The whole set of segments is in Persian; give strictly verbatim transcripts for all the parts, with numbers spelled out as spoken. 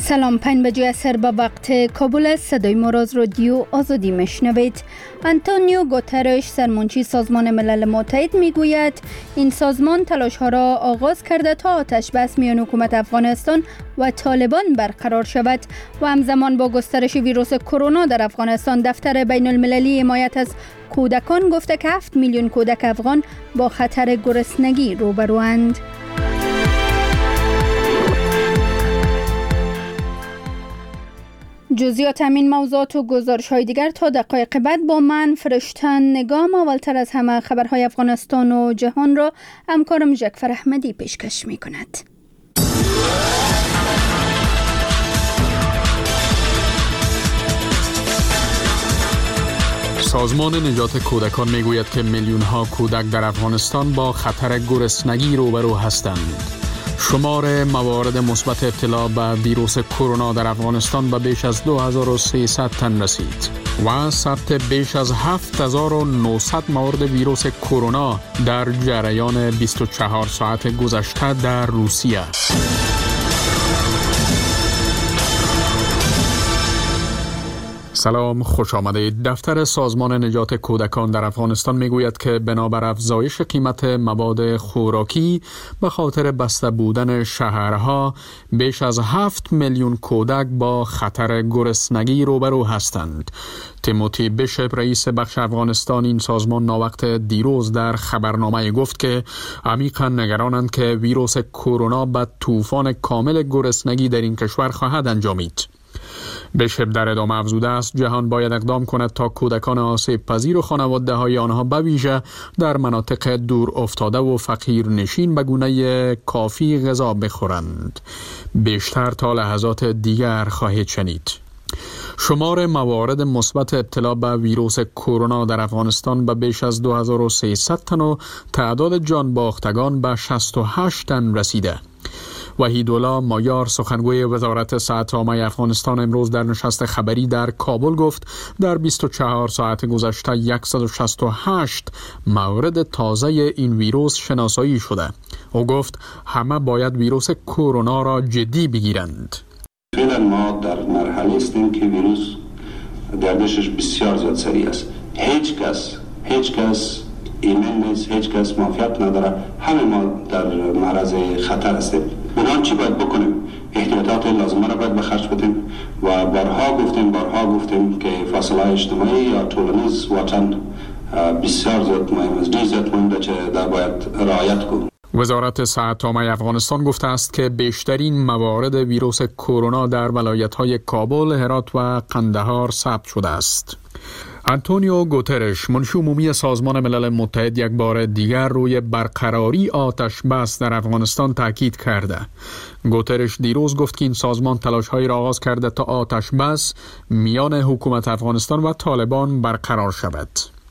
سلام، پنج بجه اثر به وقت کابل است. صدای ما را از رادیو آزادی میشنوید. آنتونیو گوترش، سرمنشی سازمان ملل متحد، میگوید این سازمان تلاش ها را آغاز کرده تا آتش بس میان حکومت افغانستان و طالبان برقرار شود و همزمان با گسترش ویروس کرونا در افغانستان دفتر بین المللی حمایت از کودکان گفته که هفت میلیون کودک افغان با خطر گرسنگی روبروند. جزئیات همین موضوعات و گزارش‌های دیگر تا دقایق بعد با من فرشتن نگام. اولتر از همه خبرهای افغانستان و جهان را همکارم جعفر احمدی پیشکش می‌کند. سازمان نجات کودکان میگوید که میلیون‌ها کودک در افغانستان با خطر گرسنگی روبرو هستند. شمار موارد مثبت ابتلا به ویروس کرونا در افغانستان به بیش از دو هزار و سیصد تن رسید و ثبت بیش از هفت هزار و نهصد مورد ویروس کرونا در جریان بیست و چهار ساعت گذشته در روسیه. سلام، خوش آمدید. دفتر سازمان نجات کودکان در افغانستان میگوید که بنابر افزایش قیمت مواد خوراکی به خاطر بسته بودن شهرها بیش از هفت میلیون کودک با خطر گرسنگی روبرو هستند. تیموتی بیشپ، رئیس بخش افغانستان این سازمان، ناوقت دیروز در خبرنامه گفت که عمیقا نگرانند که ویروس کرونا به طوفان کامل گرسنگی در این کشور خواهد انجامید. بیشپ در ادامه افزوده است جهان باید اقدام کند تا کودکان آسیب پذیر و خانواده های آنها به ویژه در مناطق دور افتاده و فقیر نشین به گونه کافی غذا بخورند. بیشتر تا لحظات دیگر خواهید شنید. شمار موارد مثبت ابتلا به ویروس کرونا در افغانستان به بیش از دو هزار و سیصد تن و تعداد جان باختگان به شصت و هشت تن رسیده. وحیدالله مایار، سخنگوی وزارت صحت عامه افغانستان، امروز در نشست خبری در کابل گفت در بیست و چهار ساعت گذشته صد و شصت و هشت مورد تازه این ویروس شناسایی شده. او گفت همه باید ویروس کرونا را جدی بگیرند. فعلا ما در مرحله هستیم که ویروس گردشش بسیار زیاد سریع است. هیچ کس هیچ کس ایمن نیست، هیچ کس معافیت نداره. همه ما در معرض خطر هستیم. بنابراین چی باید بکنیم؟ احتیاطات لازمه را باید به خرج بدیم و بارها گفتیم بارها گفتیم که فاصله اجتماعی یا طولانیز واقعا بسیار زیاد مهم است. ډیر زیات مهم ده چې دا باید رعایت کنیم. وزارت صحت عامه افغانستان گفته است که بیشترین موارد ویروس کرونا در ولایت‌های کابل، هرات و قندهار ثبت شده است. آنتونیو گوترش، منشی عمومی سازمان ملل متحد، یک بار دیگر روی برقراری آتش بس در افغانستان تاکید کرده. گوترش دیروز گفت که این سازمان تلاش‌هایی را آغاز کرده تا آتش بس میان حکومت افغانستان و طالبان برقرار شود.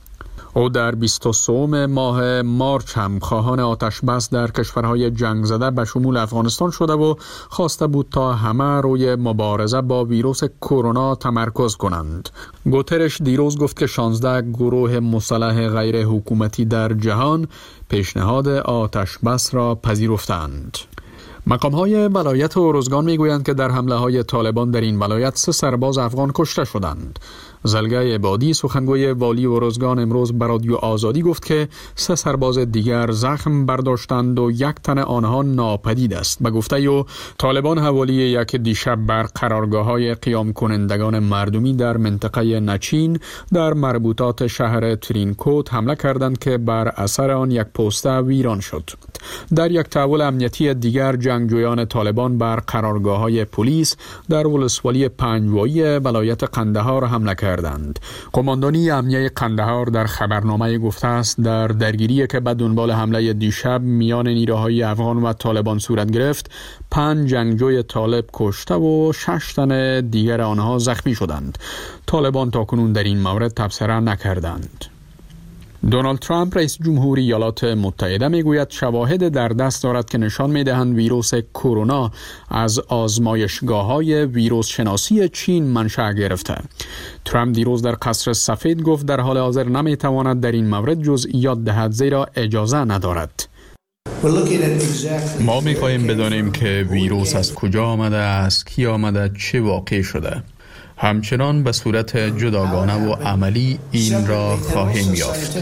او در بیست و سوم ماه مارچ هم خواهان آتش بس در کشورهای جنگ زده به شمول افغانستان شده و خواسته بود تا همه روی مبارزه با ویروس کرونا تمرکز کنند. گوترش دیروز گفت که شانزده گروه مسلح غیر حکومتی در جهان پیشنهاد آتش بس را پذیرفتند. مقام‌های ولایت ارزگان میگویند که در حمله‌های طالبان در این ولایت سه سرباز افغان کشته شدند. زلگه عبادی، سخنگوی والی ارزگان، امروز به رادیو آزادی گفت که سه سرباز دیگر زخم برداشتند و یک تن آنها ناپدید است. به گفته او، طالبان حوالی یک دیشب بر قرارگاه‌های قیام کنندگان مردمی در منطقه نچین در مربوطات شهر ترینکوت حمله کردند که بر اثر آن یک پوسته ویران شد. در یک تحول امنیتی دیگر، جنگجویان طالبان بر قرارگاه‌های پلیس در ولسوالی پنجوایی ولایت قندهار حمله کردند. قماندانی امنیه قندهار در خبرنامه گفته است در درگیری که به دنبال حمله دیشب میان نیروهای افغان و طالبان صورت گرفت، پنج جنگجوی طالب کشته و شش تن دیگر آنها زخمی شدند. طالبان تاکنون در این مورد تبصره نکردند. دونالد ترامپ، رئیس جمهوری ایالات متحده، میگوید شواهد در دست دارد که نشان میدهند ویروس کرونا از آزمایشگاه‌های ویروس شناسی چین منشأ گرفته. ترامپ دیروز در قصر سفید گفت در حال حاضر نمیتواند در این مورد جزئیات دهد زیرا اجازه ندارد. ما می‌خواهیم بدانیم که ویروس از کجا آمده است، کی آمده، چه واقع شده. همچنان به صورت جداگانه و عملی این را خواهیم یافت.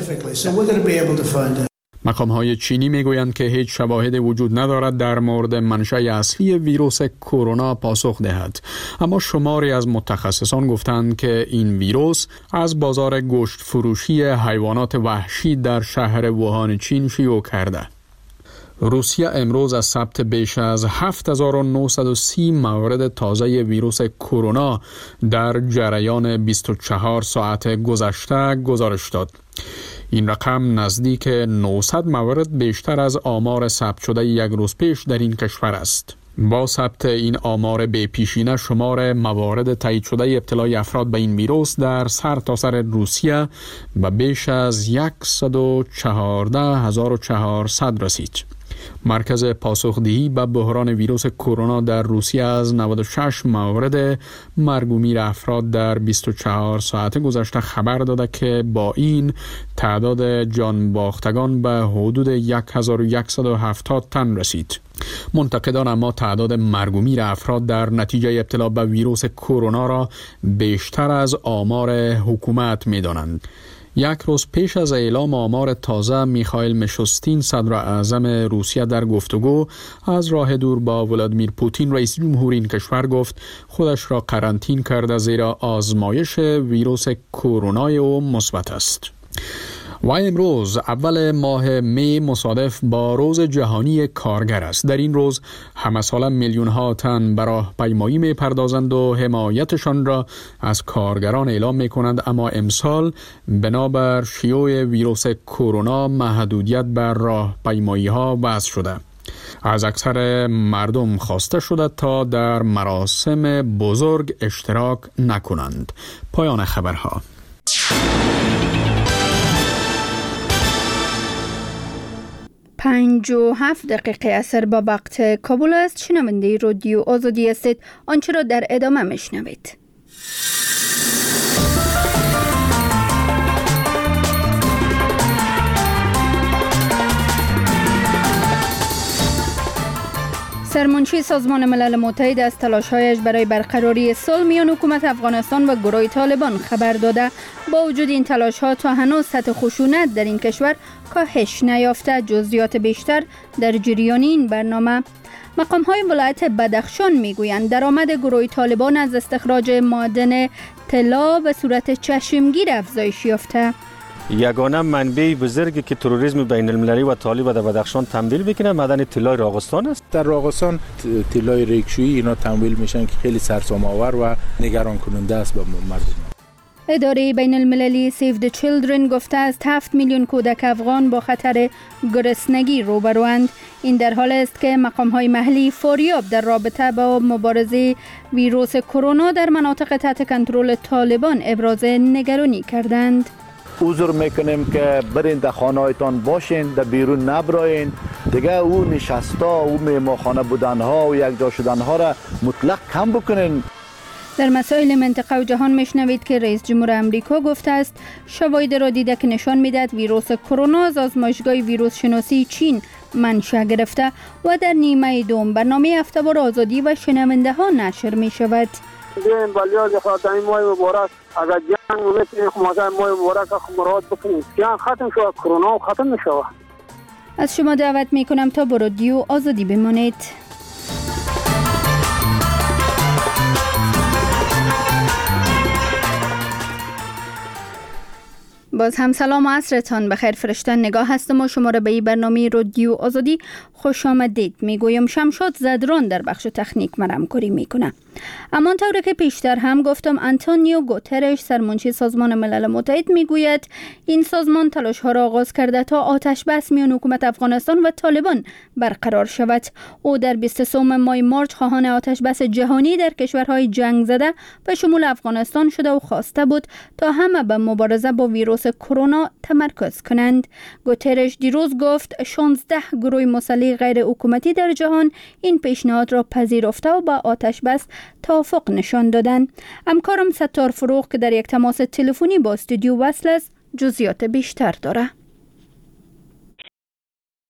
مقام‌های چینی میگویند که هیچ شواهد وجود ندارد در مورد منشأ اصلی ویروس کرونا پاسخ دهد، اما شماری از متخصصان گفتند که این ویروس از بازار گوشت فروشی حیوانات وحشی در شهر ووهان چین شیوع کرده. روسیه امروز از ثبت بیش از هفت هزار و نهصد و سی مورد تازه ویروس کرونا در جریان بیست و چهار ساعت گذشته گزارش داد. این رقم نزدیک نهصد مورد بیشتر از آمار ثبت شده یک روز پیش در این کشور است. با ثبت این آمار بی پیشینه، شمار موارد تایید شده ابتلای افراد به این ویروس در سرتاسر روسیه به بیش از صد و چهارده هزار و چهارصد رسید. مرکز پاسخدهی به بحران ویروس کرونا در روسیه از نود و شش مورد مرگ و میر افراد در بیست و چهار ساعت گذشته خبر داده که با این تعداد جان باختگان به حدود هزار و صد و هفتاد تن رسید. منتقدان اما تعداد مرگ و میر افراد در نتیجه ابتلا به ویروس کرونا را بیشتر از آمار حکومت می دانند. یک روز پیش از اعلام آمار تازه، میخائیل میشوستین صدر اعظم روسیه در گفتگو از راه دور با ولادیمیر پوتین رئیس جمهور این کشور گفت خودش را قرنطینه کرده زیرا آزمایش ویروس کرونا او مثبت است. و امروز اول ماه می مصادف با روز جهانی کارگر است. در این روز همه ساله میلیون ها تن به راهپیمایی می پردازند و حمایتشان را از کارگران اعلام می کنند، اما امسال بنابر شیوع ویروس کرونا محدودیت بر راهپیمایی ها وضع شده. از اکثر مردم خواسته شده تا در مراسم بزرگ اشتراک نکنند. پایان خبرها. پنج و هفت دقیقه اثر با وقت کابل است. شنونده رادیو آزادی هستید. آنچه را در ادامه میشنوید. سرمنشی سازمان ملل متحد از تلاش‌هایش برای برقراری صلح میان حکومت افغانستان و گروه طالبان خبر داده. با وجود این تلاش‌ها تا هنوز سطح خشونت در این کشور کاهش نیافته. جزئیات بیشتر در جریان این برنامه. مقام‌های ولایت بدخشان میگویند درآمد گروه طالبان از استخراج معدن طلا به صورت چشمگیر افزایش یافته. یگانه منبع بزرگی که تروریسم بین المللی و طالب در بدخشان تمویل بکنه معدن طلای راغستان است. در راغستان طلای ریگشویی اینا تمویل میشن که خیلی سرسام‌آور و نگران کننده است به مردم. اداره بین المللی سیو د چیلدرن گفته است هفت میلیون کودک افغان با خطر گرسنگی روبروند. این در حال است که مقام‌های محلی فوریاب در رابطه با مبارزه ویروس کرونا در مناطق تحت کنترل طالبان ابراز نگرانی کردند. عذر میکنیم که برین در خانه‌هایتان باشین، در بیرون نبراین. دیگه او نشستا، او میهمانخانه بودنها و یک جا شدنها را مطلق کم بکنین. در مسائل منطقه و جهان میشنوید که رئیس جمهور امریکا گفته است شواهد را دیده که نشان میدهد ویروس کرونا از آزمایشگاه ویروس شناسی چین منشأ گرفته و در نیمه دوم برنامه هفته‌وار آزادی و شنونده ها نشر می شود. این بلیاز خاتمی ماه مبارک اگر جنگ مثل خماسه ماه مبارک مراعات بکنید جنگ ختم شود، کرونا ختم نشود. از شما دعوت می کنم تا با رادیو آزادی بمانید. باز هم سلام و عصرتان بخیر. فرشتن نگاه هستم و شما را به این برنامه رادیو آزادی خوش آمدید میگویم. شمشاد زدران در بخش تکنیک من همکاری میکنه. اما طوری که پیشتر هم گفتم آنتونیو گوترش سرمنشی سازمان ملل متحد میگوید این سازمان تلاش ها را آغاز کرده تا آتش بس میان حکومت افغانستان و طالبان برقرار شود. او در بیست و سه ماه مارچ خواهان آتش بس جهانی در کشورهای جنگ زده به شمول افغانستان شده و خواسته بود تا همه به مبارزه با ویروس کرونا تمرکز کنند. گوترش دیروز گفت شانزده گروه مسلح غیر حکومتی در جهان این پیشنهاد را پذیرفته و با آتش بس توافق نشان دادند. همکارم ستار فروغ که در یک تماس تلفنی با استودیو وصل است جزئیات بیشتر داره.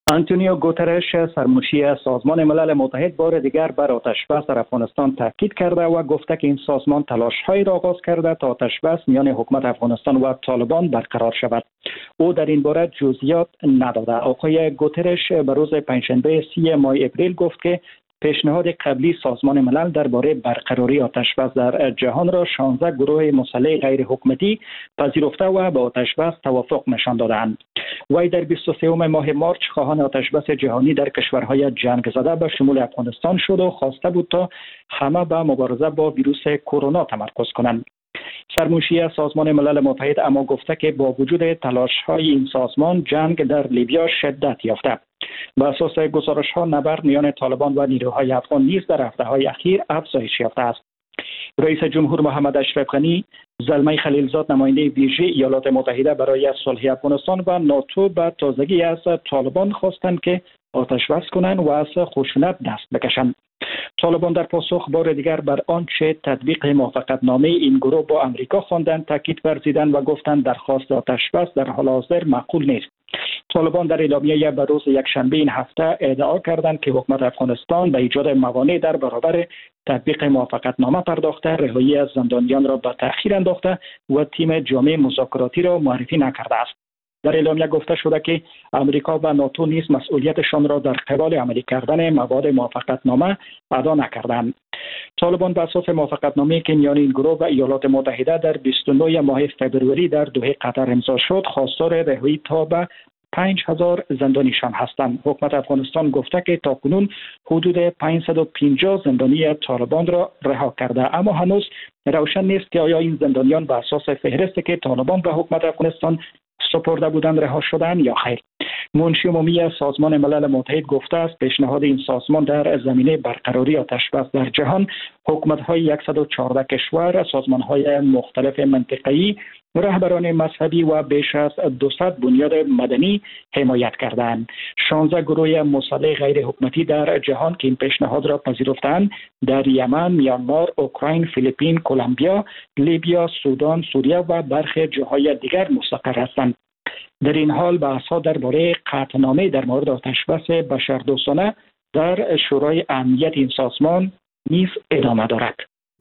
آنتونیو گوترش سرمنشی سازمان ملل متحد بار دیگر بر آتشبس در افغانستان تاکید کرده و گفته که این سازمان تلاش‌هایی را آغاز کرده تا آتشبس میان حکومت افغانستان و طالبان برقرار شود. او در این باره جزئیات نداده. آقای گوترش به روز پنجشنبه سی ماه اپریل گفت که پیشنهاد قبلی سازمان ملل درباره برقراری آتشبس در جهان را شانزده گروه مسلح غیر حکومتی پذیرفته و به آتشبس توافق نشان دادند. وی در بیست و سوم ماه مارچ خواهان آتشبس جهانی در کشورهای جنگ زده به شمول افغانستان شد و خواسته بود تا همه به مبارزه با ویروس کرونا تمرکز کنند. سرمنشی سازمان ملل متحد اما گفته که با وجود تلاش‌های این سازمان جنگ در لیبیا شدت یافته. به اساس گزارش‌ها نبرد میان طالبان و نیروهای افغان نیز در هفته‌های اخیر افزایش یافته است. رئیس جمهور محمد اشرف غنی، زلمه خلیلزاد نماینده ویژه ایالات متحده برای صلح افغانستان و ناتو به تازگی از طالبان خواستند که آتش بس کنند و از خشونت دست بکشند. طالبان در پاسخ بار دیگر بر آنچه تطبیق موافقتنامه این گروه با امریکا خواندند تاکید ورزیدند و گفتند درخواست آتش بس در حال حاضر معقول نیست. طالبان در اعلامیه به روز یکشنبه این هفته ادعا کردند که حکومت افغانستان به ایجاد موانع در برابر تطبیق موافقتنامه پرداخته، رهایی از زندانیان را به تأخیر انداخته و تیم جامع مذاکراتی را معرفی نکرده است. در اعلامیه گفته شده که امریکا و ناتو نیز مسئولیتشان را در قبال عملی کردن مواد موافقتنامه ادا نکردند. طالبان به اساس موافقتنامه‌ای که میان این گروه و ایالات متحده در بیست و نه ماه فوریه در دوحه قطر امضا شد، خواستار رهایی تا به پنج هزار زندانیشان هستند. حکومت افغانستان گفته که تاکنون حدود پانصد و پنجاه زندانی طالبان را رها کرده، اما هنوز روشن نیست که آیا این زندانیان به اساس فهرستی که طالبان به حکومت افغانستان سپرده بودند رها شدند یا خیر. منشی عمومی سازمان ملل متحد گفته است پیشنهاد این سازمان در زمینه برقراری آتشبس در جهان حکومت‌های صد و چهارده کشور، سازمان‌های مختلف منطقه‌ای، رهبران مذهبی و بیش از دویست بنیاد مدنی حمایت کردند. شانزده گروه مسلح غیر حکومتی در جهان که این پیشنهاد را پذیرفتند در یمن، میانمار، اوکراین، فیلیپین، کلمبیا، لیبیا، سودان، سوریه و برخی جاهای دیگر مستقر هستند. در این حال بحث‌ها درباره قطعنامه در مورد آتشبس بشردوستانه در شورای امنیت این سازمان نیز ادامه دارد.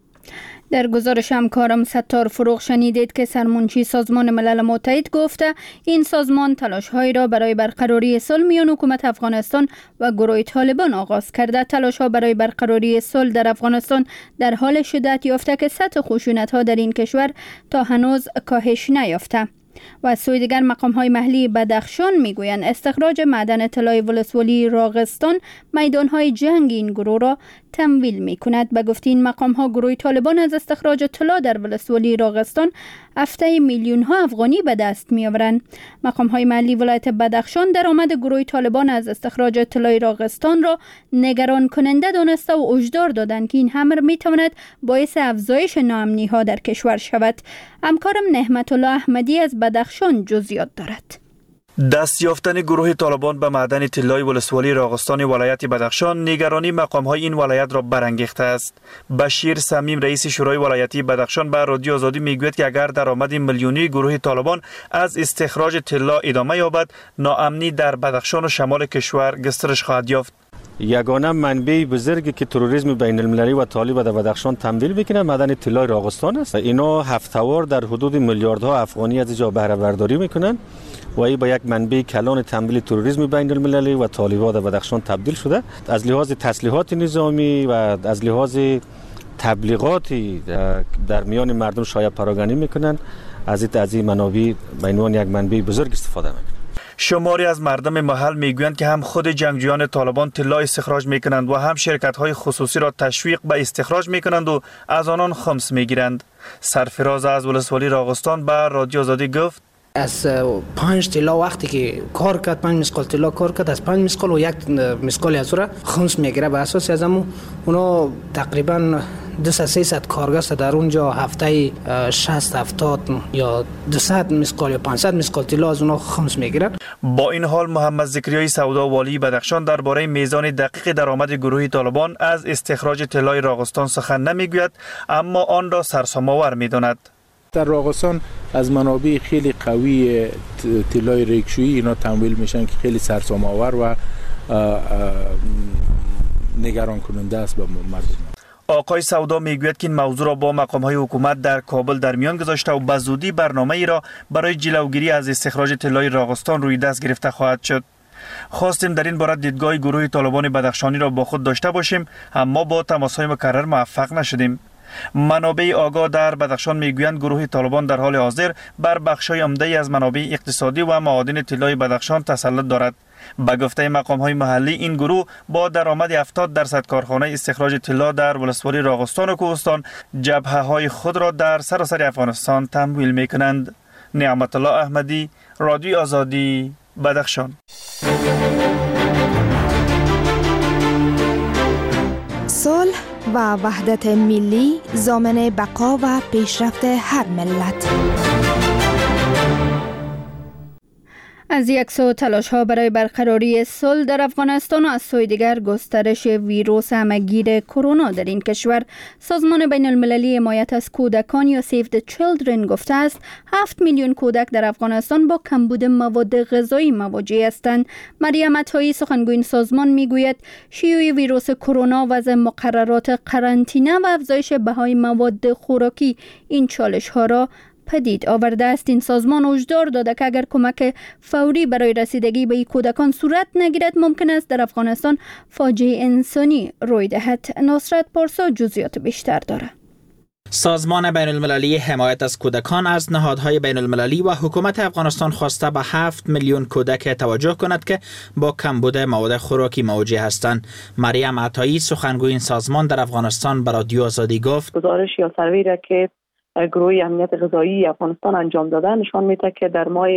در گزارش همکارم ستار فروغ شنیدید که سرمنشی سازمان ملل متحد گفته این سازمان تلاش‌هایی را برای برقراری صلح میان حکومت افغانستان و گروه طالبان آغاز کرده. تلاش‌ها برای برقراری صلح در افغانستان در حال شدت یافته که سطح خشونت‌ها در این کشور تا هنوز کاهش نیافته. و از سوی دیگر مقام‌های محلی بدخشان میگویند استخراج معدن طلای ولسوالی راغستان میدان‌های جنگ این گروه را تمویل می‌کند. به گفته این مقام‌ها گروه طالبان از استخراج طلا در ولسوالی راغستان هفته میلیون‌ها افغانی به دست می‌آورند. مقام‌های محلی ولایت بدخشان درآمد گروه طالبان از استخراج طلای راغستان را نگران کننده دانسته و هشدار دادند که این امر می‌تواند باعث افزایش ناامنی‌ها در کشور شود. همکارم نعمت الله احمدی از بدخشان جزئیات دارد. دست یافتن گروه طالبان به معدن طلای ولسوالی راغستان ولایت بدخشان نگرانی مقام‌های این ولایت را برانگیخته است. بشیر سمیم رئیس شورای ولایتی بدخشان به رادیو آزادی میگوید که اگر درآمد میلیونی گروه طالبان از استخراج طلا ادامه یابد، ناامنی در بدخشان و شمال کشور گسترش خواهد یافت. یگانه منبع بزرگی که تروریسم بین المللی و طالب در بدخشان تمویل بکنه معدن طلای راغستان است. اینا هفته‌وار در حدود میلیاردها افغانی از اینجا بهره برداری میکنن و این به یک منبع کلان تمویل تروریسم بین المللی و طالبان در بدخشان تبدیل شده. از لحاظ تسلیحات نظامی و از لحاظ تبلیغاتی در میان مردم شایع پراگانی میکنن. از این از این منابع به عنوان یک منبع بزرگ استفاده میکنن. شماری از مردم محل میگویند که هم خود جنگجویان طالبان طلا استخراج میکنند و هم شرکت‌های خصوصی را تشویق به استخراج میکنند و از آنان خمس میگیرند. سرفراز از ولسوالی راغستان به رادیو آزادی گفت از پنج طلا وقتی که کار کرد، پنج مسکال طلا کار کرد، از پنج مسکال و یک مسکال از را خمس میگیره. به اساس از همون اونا تقریبا دویست سیصد کارگاه در اونجا هفته شصت هفتاد یا دویست مسکال یا پانصد مسکال طلا از اونا خمس میگیرن. با این حال محمد زکریای سودا والی بدخشان درباره میزان دقیق درآمد گروه طالبان از استخراج طلای راغستان سخن نمیگوید، اما آن را سرسام‌آور میداند. در راغستان از منابع خیلی قوی طلای ریگشویی اینا تمویل میشن که خیلی سرسام آور و نگران کننده است به مردم. آقای سودا میگوید که این موضوع را با مقام‌های حکومت در کابل در میان گذاشته و به زودی برنامه ای را برای جلوگیری از استخراج طلای راغستان روی دست گرفته خواهد شد. خواستیم در این باره دیدگاه گروه طالبان بدخشانی را با خود داشته باشیم، اما با تماس‌های مکرر موفق نشدیم. منابع آگاه در بدخشان میگویند گروه طالبان در حال حاضر بر بخش‌های عمده‌ای از منابع اقتصادی و معادن طلای بدخشان تسلط دارد. به گفته مقام‌های محلی این گروه با درآمد هفتاد درصد کارخانه استخراج طلا در ولسوالی راغستان و کوهستان جبهه‌های خود را در سراسر افغانستان تمویل می‌کنند. نعمت الله احمدی، رادیوی آزادی، بدخشان. صلح و وحدت ملی ضامن بقا و پیشرفت هر ملت. از یک سو تلاش ها برای برقراری صلح در افغانستان و از سوی دیگر گسترش ویروس همهگیر کرونا در این کشور، سازمان بین المللی حمایت از کودکان یا سیو د چیلدرن گفته است هفت میلیون کودک در افغانستان با کمبود مواد غذایی مواجه هستند. مریم عطایی سخنگوی این سازمان میگوید شیوع ویروس کرونا، وضع مقررات قرنطینه و افزایش بهای مواد خوراکی این چالش ها را پدید آورده است. این سازمان هشدار داده که اگر کمک فوری برای رسیدگی به این کودکان صورت نگیرد ممکن است در افغانستان فاجعه انسانی روی دهد. نصرت پارسا جزئیات بیشتر دارد. سازمان بین المللی حمایت از کودکان از نهادهای بین المللی و حکومت افغانستان خواسته به هفت میلیون کودک توجه کند که با کمبود مواد خوراکی مواجه هستند. مریم عطایی سخنگوی این سازمان در افغانستان به رادیو آزادی گفت گزارش یا سروی را که گروه امنیت غذایی افغانستان انجام داده نشان میده که در ماه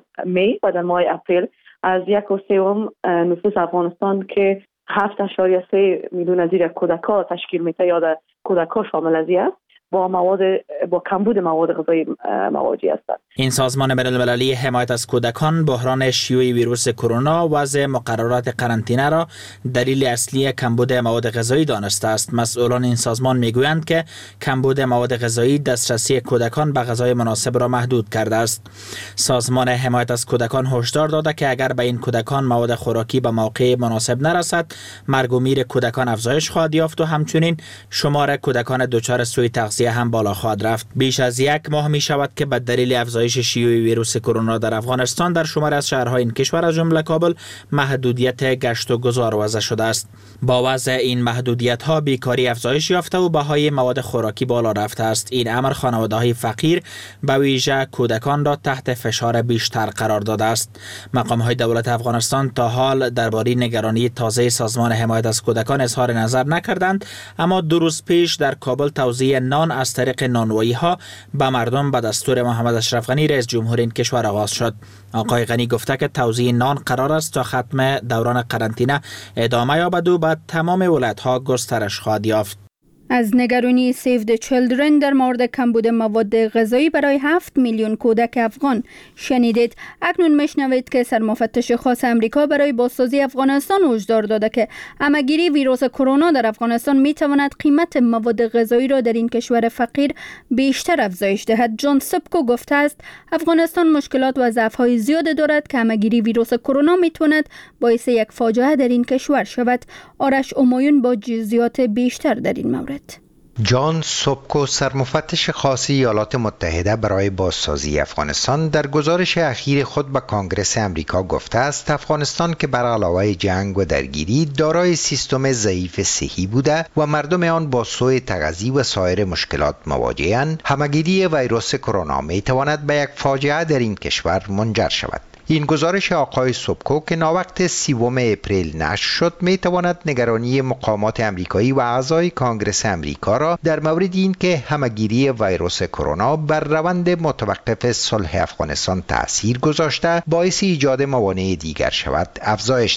می و در ماه اپریل از یک و سوم نفوس افغانستان که هفت اشاریه سه میلیون از زیر کودک‌ها تشکیل میده یا در کودک‌ها شامل از است با مواد با کمبود مواد غذایی مواجه هستند. این سازمان بین المللی حمایت از کودکان بحران شیوع ویروس کرونا و وضع مقررات قرنطینه را دلیل اصلی کمبود مواد غذایی دانسته است. مسئولان این سازمان میگویند که کمبود مواد غذایی دسترسی کودکان به غذای مناسب را محدود کرده است. سازمان حمایت از کودکان هشدار داده که اگر به این کودکان مواد خوراکی به موقع مناسب نرسد، مرگ و میر کودکان افزایش خواهد یافت و همچنین شمار کودکان دچار سوء تغذیه هم بالا خواهد رفت. بیش از یک ماه می شود که به دلیل افزایش شیوع ویروس کرونا در افغانستان در شمار از شهرهای این کشور از جمله کابل محدودیت گشت و گذار وضع شده است. با وضع این محدودیت ها بیکاری افزایش یافته و بهای مواد خوراکی بالا رفته است. این امر خانواده های فقیر به ویژه کودکان را تحت فشار بیشتر قرار داده است. مقام های دولت افغانستان تا حال درباره نگرانی تازه سازمان حمایت از کودکان اظهار نظر نکردند، اما دو روز پیش در کابل توزیع نان از طریق نانوایی ها به مردم به دستور محمد اشرف غنی رئیس جمهور این کشور آغاز شد. آقای غنی گفته که توزیع نان قرار است تا ختم دوران قرنطینه ادامه یابد و به تمام ولایت ها گسترش خواهد یافت. از نگرانی سیو د چیلدرن در مورد کمبود مواد غذایی برای هفت میلیون کودک افغان شنیدید. اکنون میشنوید که سرمفتش خاص امریکا برای بازسازی افغانستان هشدار داده که همهگیری ویروس کرونا در افغانستان میتواند قیمت مواد غذایی را در این کشور فقیر بیشتر افزایش دهد. جان سبکو گفته است افغانستان مشکلات و ضعف‌های زیاد دارد که همهگیری ویروس کرونا میتواند باعث یک فاجعه در این کشور شود. آرش امایون با جزئیات بیشتر در این مورد. جان سوبکو سرمفتش خاص ایالات متحده برای بازسازی افغانستان در گزارش اخیر خود به کانگرس امریکا گفته است افغانستان که بر علاوه جنگ و درگیری دارای سیستم ضعیف صحی بوده و مردم آن با سوء تغذیه و سایر مشکلات مواجه‌اند، همهگیری ویروس کرونا میتواند به یک فاجعه در این کشور منجر شود. این گزارش آقای سوبکو که ناوقت سوم اپریل نشر شد میتواند نگرانی مقامات امریکایی و اعضای کانگرس امریکا را در مورد این که همهگیری ویروس کرونا بر روند متوقف صلح افغانستان تأثیر گذاشته باعث ایجاد موانع دیگر شود افزایش دهد.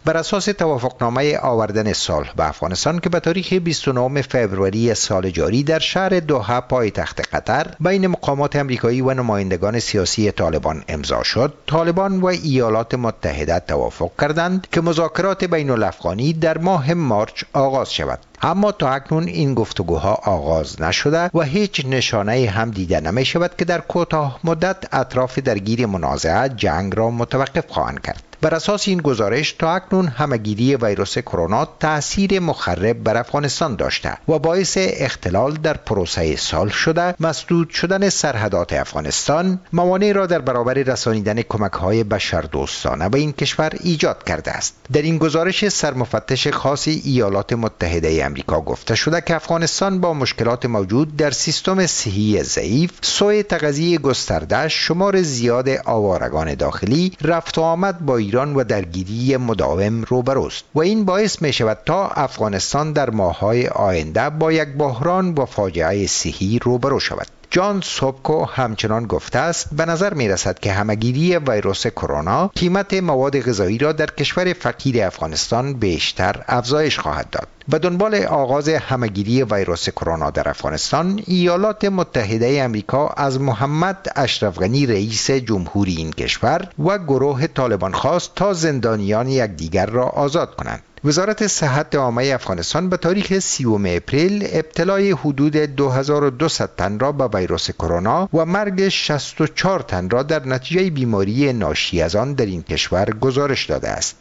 بر اساس توافقنامه آوردن صلح به افغانستان که به تاریخ بیست و نه فوریه سال جاری در شهر دوحه پایتخت قطر بین مقامات امریکایی و نمایندگان سیاسی طالبان امضا شد، طالبان و ایالات متحده توافق کردند که مذاکرات بین الافغانی در ماه مارچ آغاز شود. اما تا اکنون این گفتگوها آغاز نشده و هیچ نشانه هم دیده نمی شود که در کوتاه مدت اطراف درگیر منازعه جنگ را متوقف خواهند کرد. بر اساس این گزارش تا اکنون همهگیری ویروس کرونا تأثیر مخرب بر افغانستان داشته و باعث اختلال در پروسه صلح شده، مسدود شدن سرحدات افغانستان، موانع را در برابر رسانیدن کمک‌های بشردوستانه به این کشور ایجاد کرده است. در این گزارش سرمفتش خاص ایالات متحده امریکا گفته شده که افغانستان با مشکلات موجود در سیستم صحی ضعیف، سوء تغذیه گسترده، شمار زیاد آوارگان داخلی، رفت و آمد با ایران و درگیری مداوم روبروست و این باعث می شود تا افغانستان در ماه‌های آینده با یک بحران و فاجعه صحی روبرو شود. جان سوبکو همچنان گفته است به نظر می رسد که همهگیری ویروس کرونا قیمت مواد غذایی را در کشور فقیر افغانستان بیشتر افزایش خواهد داد. به دنبال آغاز همهگیری ویروس کرونا در افغانستان، ایالات متحده امریکا از محمد اشرف غنی رئیس جمهوری این کشور و گروه طالبان خواست تا زندانیان یکدیگر را آزاد کنند. وزارت صحت عامه افغانستان به تاریخ سیوم اپریل ابتلای حدود دو هزار و دویست تن را به ویروس کرونا و مرگ شصت و چهار تن را در نتیجه بیماری ناشی از آن در این کشور گزارش داده است.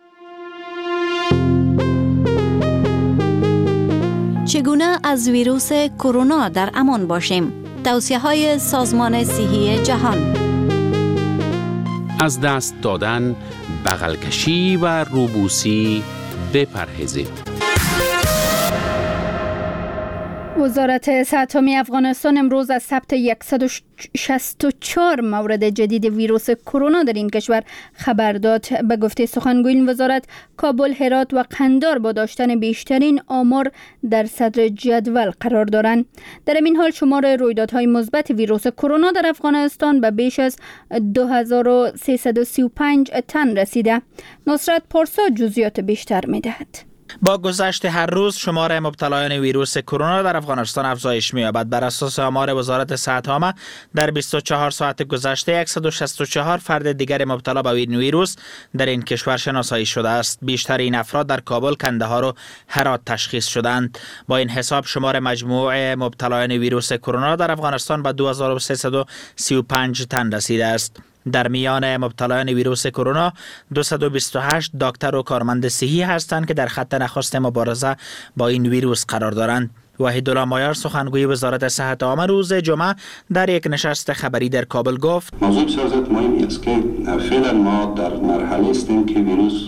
چگونه از ویروس کرونا در امان باشیم؟ توصیه‌های سازمان صحی جهان. از دست دادن، بغل کشی و روبوسی بپرهیزید. وزارت صحت عامه افغانستان امروز از ثبت صد و شصت و چهار مورد جدید ویروس کرونا در این کشور خبر داد. به گفته سخنگوی این وزارت، کابل، هرات و قندهار با داشتن بیشترین آمار در صدر جدول قرار دارند. در این حال شمار رویدادهای مثبت ویروس کرونا در افغانستان به بیش از دو هزار و سیصد و سی و پنج تن رسیده. نصرت پارسا جزئیات بیشتر می‌دهد. با گذشت هر روز شمار مبتلایان ویروس کرونا در افغانستان افزایش می‌یابد. بر اساس آمار وزارت صحت عامه در بیست و چهار ساعت گذشته صد و شصت و چهار فرد دیگر مبتلا به این ویروس در این کشور شناسایی شده است. بیشتر این افراد در کابل، کندهار و هرات تشخیص شدند. با این حساب شمار مجموع مبتلایان ویروس کرونا در افغانستان به دو هزار و سیصد و سی و پنج تن رسیده است. در میان مبتلایان ویروس کرونا دویست و بیست و هشت دکتر و کارمند صحی هستند که در خط نخست مبارزه با این ویروس قرار دارند. وحیدالله مایار سخنگوی وزارت صحت عامه روز جمعه در یک نشست خبری در کابل گفت: موضوع بسیار مهمی است که فعلا ما در مرحله هستیم که ویروس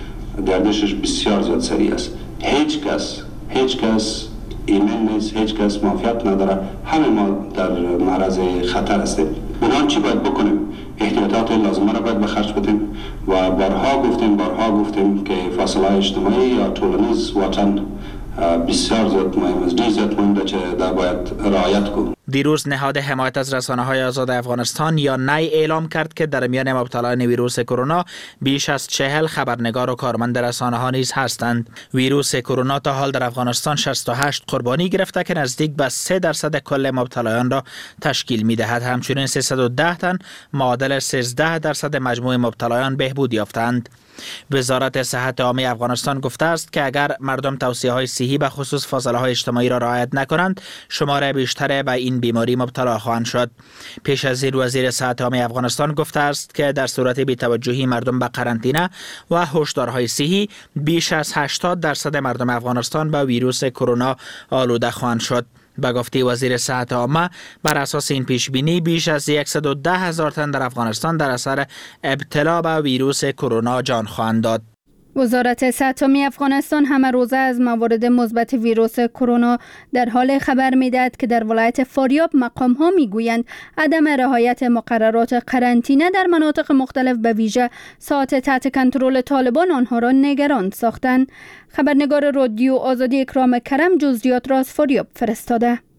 گردشش بسیار زیاد سریع است. هیچ کس هیچ کس ایمن نیست، هیچ کس معافیت نداره. همه ما در معرض خطر هستیم. بنابراین چی باید بکنیم؟ احتیاطات لازمه را باید به خرج بدیم و بارها گفتیم بارها گفتیم که فاصله اجتماعی یا طولانیز واقعا بسیار زیاد مهم است. زیاد مهم است که در باید رعایت کنیم. دیروز نهاد حمایت از رسانه‌های آزاد افغانستان یا نی اعلام کرد که در میان مبتلایان ویروس کرونا بیش از چهل خبرنگار و کارمند رسانه‌ها نیز هستند. ویروس کرونا تا حال در افغانستان شصت و هشت قربانی گرفته که نزدیک به سه درصد کل مبتلایان را تشکیل می‌دهد. همچنین سیصد و ده تن معادل سیزده درصد مجموع مبتلایان بهبود یافتند. وزارت صحت عامه افغانستان گفته است که اگر مردم توصیه‌های صحی به خصوص فاصله‌های اجتماعی را رعایت نکنند، شمار بیشتر به این بیماری مبتلا خواهند شد. پیش از این وزیر صحت عامه افغانستان گفته است که در صورت بی‌توجهی مردم به قرنطینه و هشدارهای صحی، بیش از هشتاد درصد مردم افغانستان به ویروس کرونا آلوده خواهند شد. به گفته وزیر صحت عامه، بر اساس این پیش بینی بیش از صد و ده هزار تن در افغانستان در اثر ابتلا به ویروس کرونا جان خواهند داد. وزارت صحت عامه افغانستان همه روزه از موارد مثبت ویروس کرونا در حال خبر می‌دهد که در ولایت فاریاب مقام‌ها می‌گویند عدم رعایت مقررات قرنطینه در مناطق مختلف به ویژه ساعات تحت کنترل طالبان آنها را نگران ساختند. خبرنگار رادیو آزادی اکرام کرم جزئیات را از فاریاب فرستاده.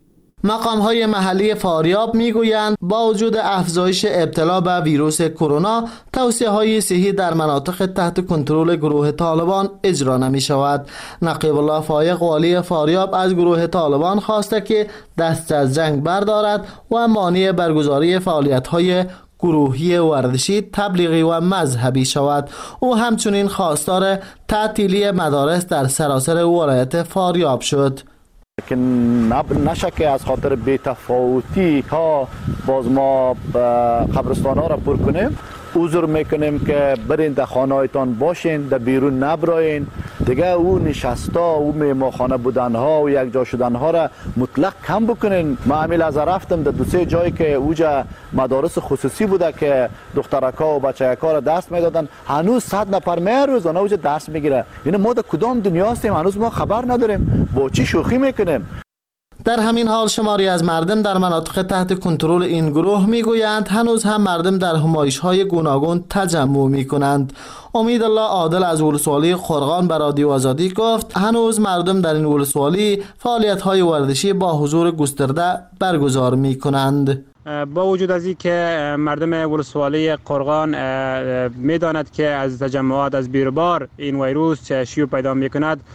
مقام‌های محلی فاریاب می‌گویند با وجود افزایش ابتلا به ویروس کرونا، توصیه‌های صحی در مناطق تحت کنترل گروه طالبان اجرا نمی‌شود. نقیب الله فایق والی فاریاب از گروه طالبان خواسته که دست از جنگ بردارد و مانع برگزاری فعالیت‌های گروهی ورزشی، تبلیغی و مذهبی شود. او همچنین خواستار تعطیلی مدارس در سراسر ولایت فاریاب شد. که نشه که از خاطر بی‌تفاوتی ها باز ما قبرستان ها را پر کنیم. عذر میکنیم که برین در خانه هایتان باشین، در بیرون نبراین. دیگه او نشستا، او میماخانه بودن ها و یک جا شدن ها را مطلق کم بکنین. ما امیل از رفتم در دو سه جایی که اوجا مدارس خصوصی بوده که دخترکا و بچه‌کا را درس میدادن، هنوز صد نفر می روزانه اوجا درس میگیره. یعنی ما در کدام دنیا هستیم هنوز ما خبر نداریم، با چی شوخی میکنیم. در همین حال شماری از مردم در مناطق تحت کنترل این گروه میگویند هنوز هم مردم در همایش‌های گوناگون تجمع میکنند. امید الله عادل از ولسوالی خرقان به رادیو آزادی گفت هنوز مردم در این ولسوالی فعالیت‌های ورزشی با حضور گسترده برگزار میکنند. با وجود از این که مردم ولسوالی قرغان میداند که از تجمعات از بیروبار این ویروس شیوع پیدا میکند،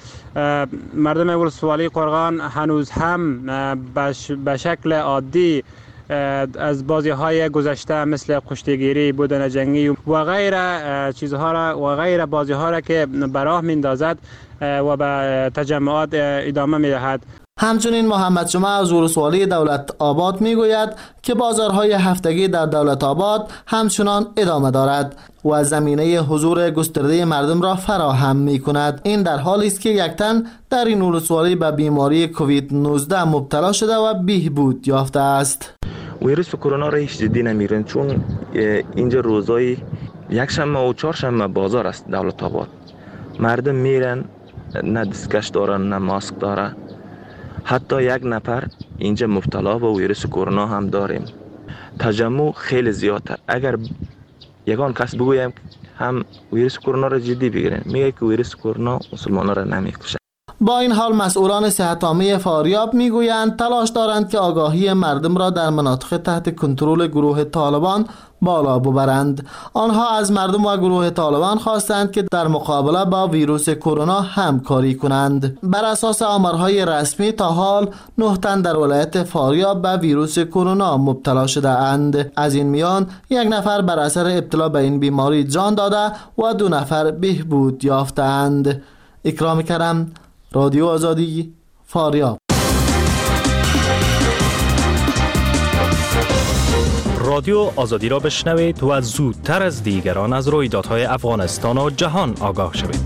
مردم ولسوالی قرغان هنوز هم به شکل عادی از بازی های گذشته مثل کشتیگیری، بودن جنگی و غیر چیزها را و غیر بازی ها را که به راه میندازد و به تجمعات ادامه میدهد. همچنین محمد جمعه از ولسوالی دولت آباد میگوید که بازارهای هفتگی در دولت آباد همچنان ادامه دارد و زمینه حضور گسترده مردم را فراهم می کند. این در حالی است که یک تن در این ولسوالی به بیماری کووید نوزده مبتلا شده و بهبود یافته است. ویروس کرونا را هیچ جدی نمیگیرن، چون اینجا روزای یک شنبه و چهار شنبه بازار است دولت آباد. مردم میرن، نه دستکش دارن نه ماسک داره. حتی یک نفر اینجا مبتلا به ویروس کرونا هم داریم. تجمع خیلی زیاده. اگر یگان کس بگویم هم ویروس کرونا را جدی بگیرن، میگه که ویروس کرونا مسلمانان را نمیکشه. با این حال مسئولان صحت عامه فاریاب میگویند تلاش دارند که آگاهی مردم را در مناطق تحت کنترل گروه طالبان بالا ببرند. آنها از مردم و گروه طالبان خواستند که در مقابله با ویروس کرونا همکاری کنند. بر اساس آمارهای رسمی تا حال نه تن در ولایت فاریاب به ویروس کرونا مبتلا شده اند. از این میان یک نفر بر اثر ابتلا به این بیماری جان داده و دو نفر بهبود یافته اند. اکرام کرم، رادیو آزادی، فاریاب. رادیو آزادی را بشنوید و زودتر از دیگران از رویدادهای افغانستان و جهان آگاه شوید.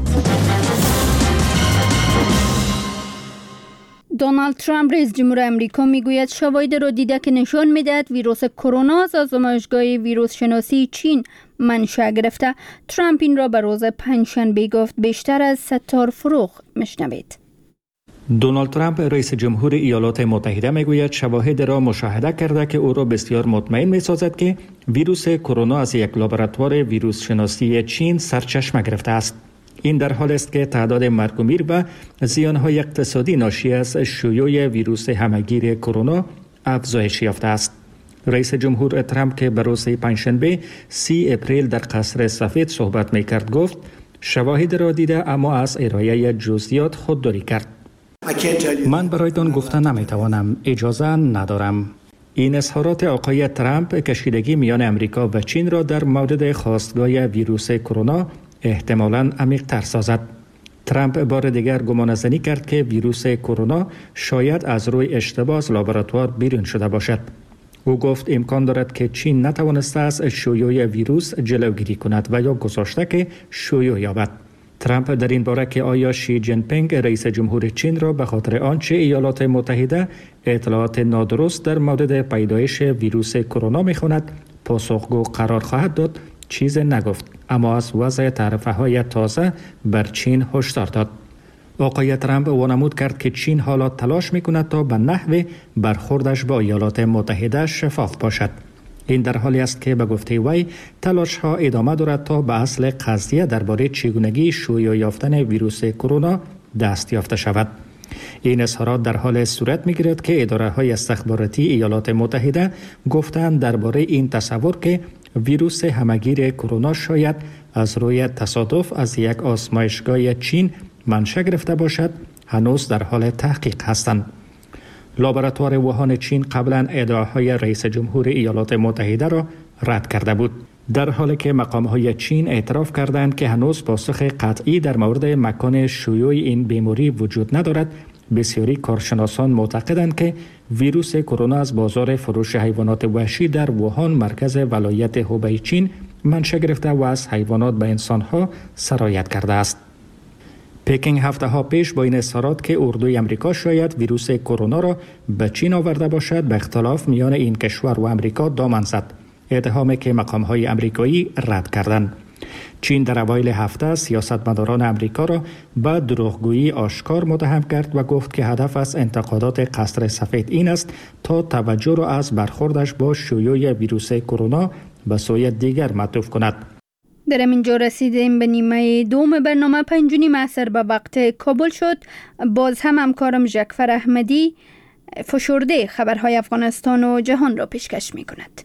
دونالد ترامپ رئیس جمهور امریکا میگوید شواهد را دیده که نشان میدهد ویروس کرونا از آزمایشگاه ویروس شناسی چین منشأ گرفته. ترامپ این را به روز پنجشنبه گفت. بیشتر از ستار فروغ میشنوید. دونالد ترامپ رئیس جمهور ایالات متحده میگوید شواهد را مشاهده کرده که او را بسیار مطمئن میسازد که ویروس کرونا از یک لابراتوار ویروس شناسی چین سرچشمه گرفته است. این در حالی است که تعداد مرگ و میر و زیانهای اقتصادی ناشی از شیوع ویروس همهگیر کرونا افزایش یافته است. رئیس جمهور ترامپ که به روز پنجشنبه سی اپریل در قصر سفید صحبت میکرد گفت شواهد را دیده اما از ارائه جزئیات خودداری کرد. من برایتان گفتن نمیتوانم، اجازه ندارم. این اظهارات آقای ترامپ کشیدگی میان امریکا و چین را در مورد خاستگاه ویروس کرونا احتمالاً عمیق‌تر سازد. ترامپ بار دیگر گمانه‌زنی کرد که ویروس کرونا شاید از روی اشتباه از لابراتوار بیرون شده باشد. او گفت امکان دارد که چین نتوانسته از شیوع ویروس جلوگیری کند و یا گذاشته که شیوع یابد. ترامپ در این باره که آیا شی جین پینگ رئیس جمهور چین را به خاطر آنچه ایالات متحده اطلاعات نادرست در مورد پیدایش ویروس کرونا می‌خواند پاسخگو قرار خواهد داد چیز نگفت، اما از وضع تعرفه‌های تازه بر چین هشدار داد. آقای ترامپ وانمود کرد که چین حالا تلاش می‌کند تا به نحو برخوردش با ایالات متحده شفاف باشد. این در حالی است که به گفته وی تلاش‌ها ادامه دارد تا به اصل قضیه درباره چگونگی شیوع یافتن ویروس کرونا دست یافته شود. این اظهارات در حال صورت می‌گیرد که اداره‌های استخباراتی ایالات متحده گفتند درباره این تصور که ویروس همه‌گیر کرونا شاید از روی تصادف از یک آزمایشگاه چین منشأ گرفته باشد هنوز در حال تحقیق هستند. لابراتوار ووهان چین قبلا ادعاهای رئیس جمهور ایالات متحده را رد کرده بود، در حالی که مقام‌های چین اعتراف کردند که هنوز پاسخ قطعی در مورد مکان شیوع این بیماری وجود ندارد. بسیاری کارشناسان معتقدند که ویروس کرونا از بازار فروش حیوانات وحشی در ووهان مرکز ولایت هوبی چین منشأ گرفته و از حیوانات به انسان‌ها سرایت کرده است. پکینگ هفته ها پیش با این اظهارات که اردوی امریکا شاید ویروس کرونا را به چین آورده باشد به اختلاف میان این کشور و امریکا دامن زد، اتهامی که مقام‌های امریکایی رد کردند. چین در اوایل هفته سیاستمداران امریکا را به دروغگویی آشکار متهم کرد و گفت که هدف از انتقادات قصر سفید این است تا توجه را از برخوردش با شیوع ویروس کرونا به سوی دیگر معطوف کند. در اینجا رسیدیم به نیمه دوم برنامه. پنج و نیم عصر به وقت کابل شد. باز هم همکارم جعفر احمدی فشرده خبرهای افغانستان و جهان را پیشکش می کند.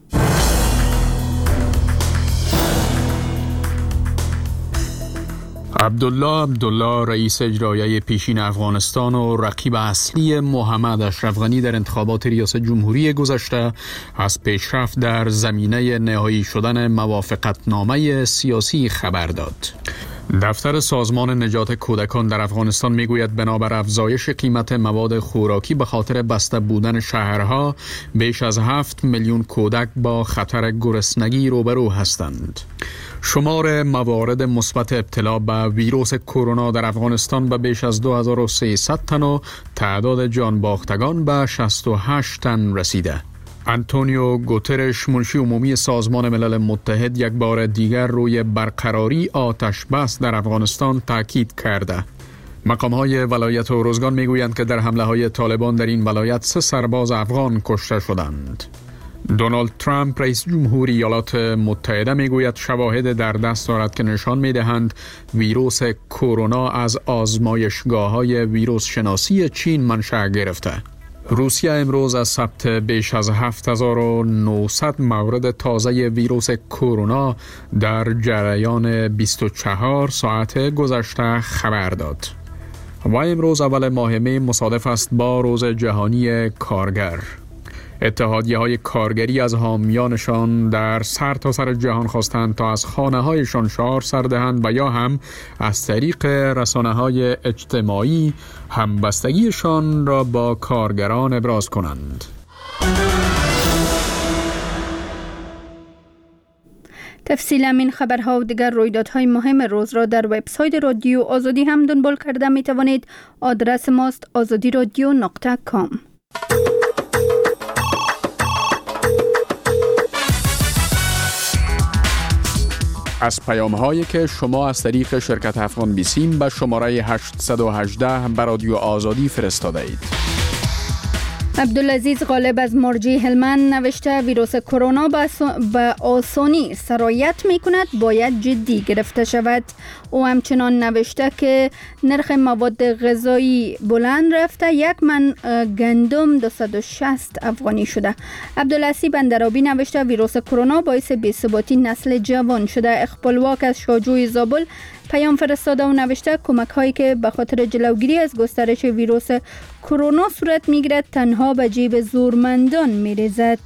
عبدالله عبدالله رئیس اجرایی پیشین افغانستان و رقیب اصلی محمد اشرف غنی در انتخابات ریاست جمهوری گذشته از پیشرفت در زمینه نهایی شدن موافقتنامه سیاسی خبر داد. دفتر سازمان نجات کودکان در افغانستان میگوید بنابر افزایش قیمت مواد خوراکی به خاطر بسته بودن شهرها بیش از هفت میلیون کودک با خطر گرسنگی روبرو هستند. شمار موارد مثبت ابتلا به ویروس کرونا در افغانستان به بیش از دو هزار و سیصد تن و تعداد جان باختگان به شصت و هشت تن رسیده. آنتونیو گوترش منشی عمومی سازمان ملل متحد یک بار دیگر روی برقراری آتش بس در افغانستان تاکید کرده. مقام‌های ولایت و روزگان میگویند که در حمله‌های طالبان در این ولایت سه سرباز افغان کشته شدند. دونالد ترامپ رئیس جمهوری ایالات متحده میگوید شواهد در دست دارد که نشان میدهند ویروس کرونا از آزمایشگاه‌های ویروس شناسی چین منشأ گرفته. روسیه امروز از ثبت بیش از هفت هزار و نهصد مورد تازه ویروس کرونا در جریان بیست و چهار ساعت گذشته خبر داد. و امروز اول ماه می مصادف است با روز جهانی کارگر. اتحادیه های کارگری از حامیانشان در سر تا سر جهان خواستند تا از خانه هایشان شعار سر دهند و یا هم از طریق رسانه های اجتماعی همبستگیشان را با کارگران ابراز کنند. تفصیل این خبرها و دیگر رویدادهای مهم روز را در وبسایت رادیو آزادی هم دنبال کرده می توانید. آدرس ماست آزادی رادیو نقطه کام. از پیام هایی که شما از طریق شرکت افغان بیسیم به شماره هشتصد و هجده به رادیو آزادی فرستاده اید. عبدالعزیز غالب از مرجی هلمند نوشته ویروس کرونا به آسانی سرایت می کند، باید جدی گرفته شود. او همچنان نوشته که نرخ مواد غذایی بلند رفته، یک من گندم دویست و شصت افغانی شده. عبدالعزیز بندرابی نوشته ویروس کرونا باعث بی‌ثباتی نسل جوان شده. اقبال واک از شاجوی زابل پیام فرستاده و نوشته کمک هایی که به خاطر جلوگیری از گسترش ویروس کرونا صورت میگیرد تنها به جیب زورمندان میریزد.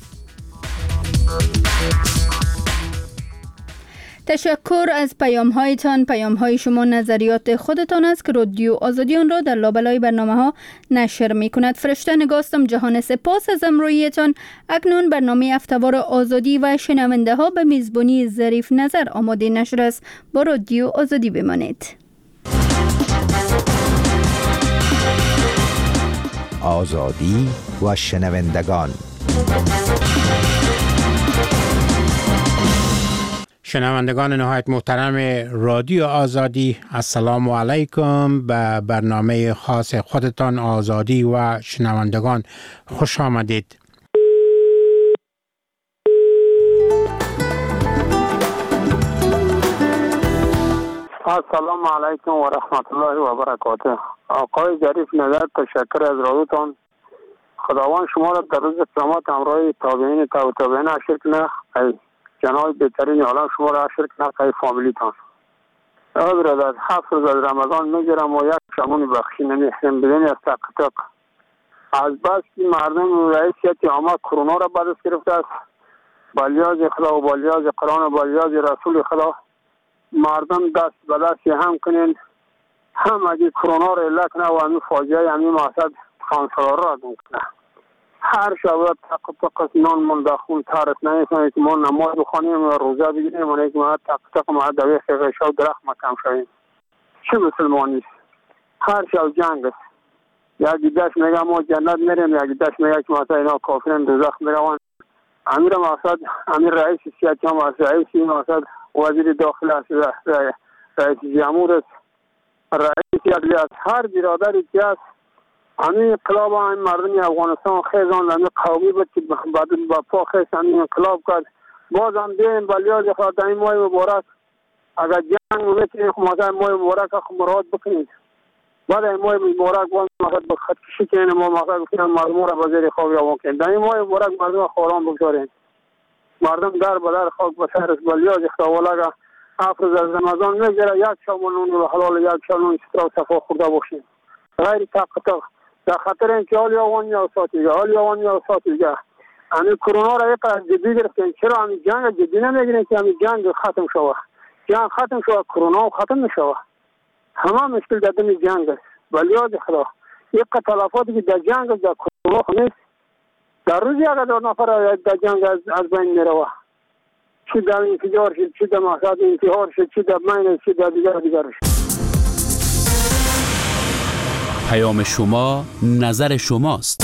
تشکر از پیام هایتان. پیام های شما نظریات خودتان است که رادیو آزادی آن را در لابلای برنامه ها نشر می کند. فرشته نگاستم جهان سپاس از امرویتان. اکنون برنامه هفته‌وار آزادی و شنونده ها به میزبانی ظریف نظر آماده نشر است. با رادیو آزادی بمانید. آزادی و شنوندگان. شنوندگان نهایت محترم رادیو آزادی، السلام علیکم. به برنامه خاص خودتان آزادی و شنوندگان خوش آمدید. السلام علیکم و رحمت الله و برکاته. آقای ظریف نظر، تشکر از رادیوتان. خداوند شما را در روز قیامت همراه تابعین و تابعین حشر کنه. ای جناب بهترین عالم شما را حشر کنه. ای فامیلیتان. آقای برادر، هفت روز از رمضان میگیرم و یک شمون بخشی نمیخرم بدون از تق تق. از بس که مردم رئیسیت عامه کرونا را بدست گرفته است، بالیاز خدا و بالیاز قرآن و بالیاز رسول خدا، مردم دست به دست هم کنین، هم اگه کرونا را اله کنه و همین فاجعه همین مقصد خانسالار را دون کنه. هر شب تق تق نان من خون تارت نمیکنه که ما نماز بخوانیم و روزه بگیریم و نیک ما تق تق ما دوی خیغه شو درخت مکم شویم. چه مسلمانی است؟ هر شب جنگ است. یکی دست میگه ما جنت میریم، یکی دست میگه که مثلا اینا کافرین دوزخ میرون. امیر مقصد امیر رئیس سیاسی هم است، رئیس مقصد وزیر داخل است، رئیس جمهور است، رئیس عدلیه است. هر برادری که است همین انقلاب هم مردم افغانستان خیزان همین قومی بود که بعد با پا خیز همین انقلاب کرد. باز هم بیایم بلیاز خواهد این ماه مبارک اگر جنگ میکنید مثلا ماه مبارک خود مراد بکنید. بعد این ماه مبارک باز مقصد به خط کشی کنید، ما مقصد بکنید مردم را به زیر خواب یا ممکن. در این ماه مبارک مردم خوران بگذارید. مردم در بدر خاک به سر بلیاز اختوالا هفت روز از رمضان میگیره، یک شامون نون و حلال یک شامون سترا و صفا خورده باشید. غیر تقطع در خاطر اینکه حالی آوانی و ساتیگه حالی آوانی و ساتیگه همین کرونا را یک از جدی گرفتن. چرا همین جنگ جدی نمیگیرن که همین جنگ ختم شوه؟ جنگ ختم شوه کرونا ختم نشوه. همه مشکل در دم جنگ است. ولی یاد خدا یک تلفاتی که در جنگ در کرونا نیست. در روز یک هزار نفر در جنگ از از بین میروه. چی در انفجار شد، چی در مقصد انتحار شد، چی در مین، چی در دیگر دیگر شد. پیام شما نظر شماست.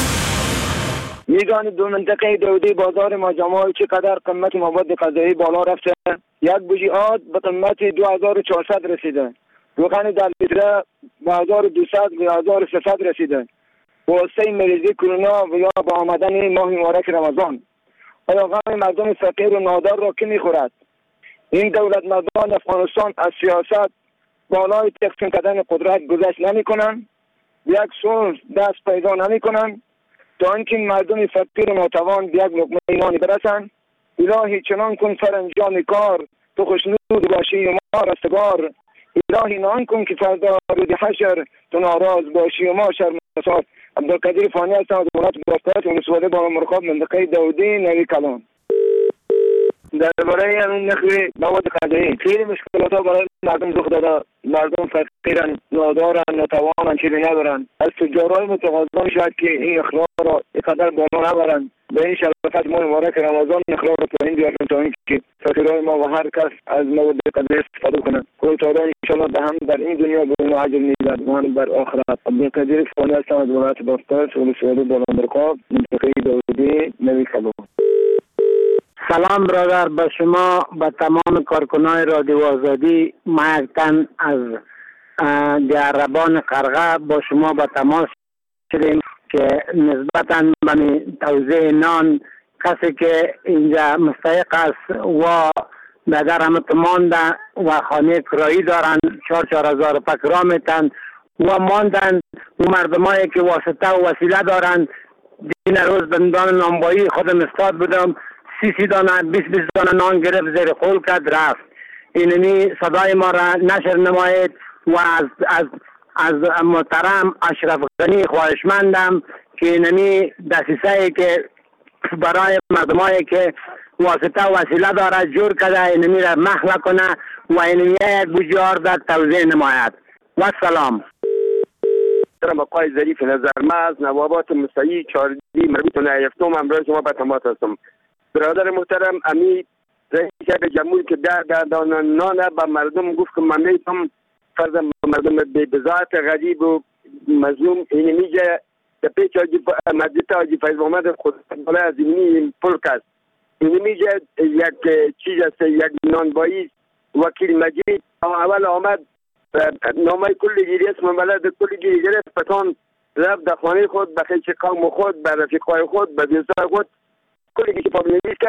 میگن دو منطقه دودی بازار ماجماعی چقدر قیمت مواد غذایی بالا رفته. یک بوجی آد به قیمت دو هزار و چهارصد رسیده. روغن در لیتر به هزار و دویست به هزار و سیصد رسیده. واسه مریضی کرونا و یا با آمدن ماه مبارک رمضان آیا غم مردم فقیر و نادار را که میخورد؟ این دولت مردان افغانستان از سیاست بالای تقسیم کردن قدرت گذشت نمی کنن، یک سوز دست پیدا نمی کنن تا اینکه مردم فقیر و ناتوان به یک لقمه نان برسن. الهی چنان کن سرانجام کار تو خوشنود باشی و ما رستگار. الهی نان کن که فردا روز حشر تو ناراض باشی و ما شرمسار. عبدالقدیر فانی هستم از ولایت باسطات و مسئوله با مرخاب منطقه داودی نوی کلان. درباره همین نخوی مواد غذایی خیلی مشکلات ها برای مردم رخ داده. مردم فقیرن، نادارن، ناتوانن، چیزی ندارن. از تجارهای متقاضا شاید که این اخراج را اینقدر بالا نبرن. به این شرافت ماه مبارک رمضان اخراج را پایین بیارن تا اینکه فقیرهای ما و هر کس از مواد غذایی استفاده کنند. خدای تعالی ان شاءالله به هم در این دنیا به اون اجر میدهد و هم بر آخرت. عبدالقدیر فانی هستم از ولایت باسطات و مسئوله با مرخاب منطقه داودی نوی کلان. سلام برادر، به شما به تمام کارکنان رادیو آزادی. ما یک تن از جربان قرغه با شما به تماس شدیم که نسبتا به توزیع نان کسی که اینجا مستحق است و در همت مانده و خانه کرایی دارند چهار چهار هزار پک را میتن و ماندن و مردمایی که واسطه و وسیله دارند. دین روز بندان نانبایی خودم استاد بودم، سی سی دانه بیس بیس دانه نان گرفت زیر خول کرد رفت. اینمی صدای ما را نشر نمایید و از از از محترم اشرف غنی خواهشمندم که اینمی دسیسه که برای مردمایی که واسطه و وسیله داره جور کرده اینمی را محو کنه و اینمی یک بجار در توزیع نماید. و سلام. محترم آقای ظریف نظر، من از نوابات مستعی چاردی مربوط به هفتم امروز شما به تماس هستم. برادر محترم امی رئیس جمهوری که در دادن نان به مردم گفت که من میتونم فرض مردم به بذات غریب و مظلوم این میگه در پیچ آجی مجلس آجی فیض محمد خود بالا از اینی پل کست. این میگه یک چیز است، یک نانبایی وکیل مجید اول آمد نامه کلی گیری اسم بلد کلی گیری گرفت پتان رفت در خانه خود به خیچ قوم خود به رفیقای خود به دوستای خود کلی که پاک نویس کرد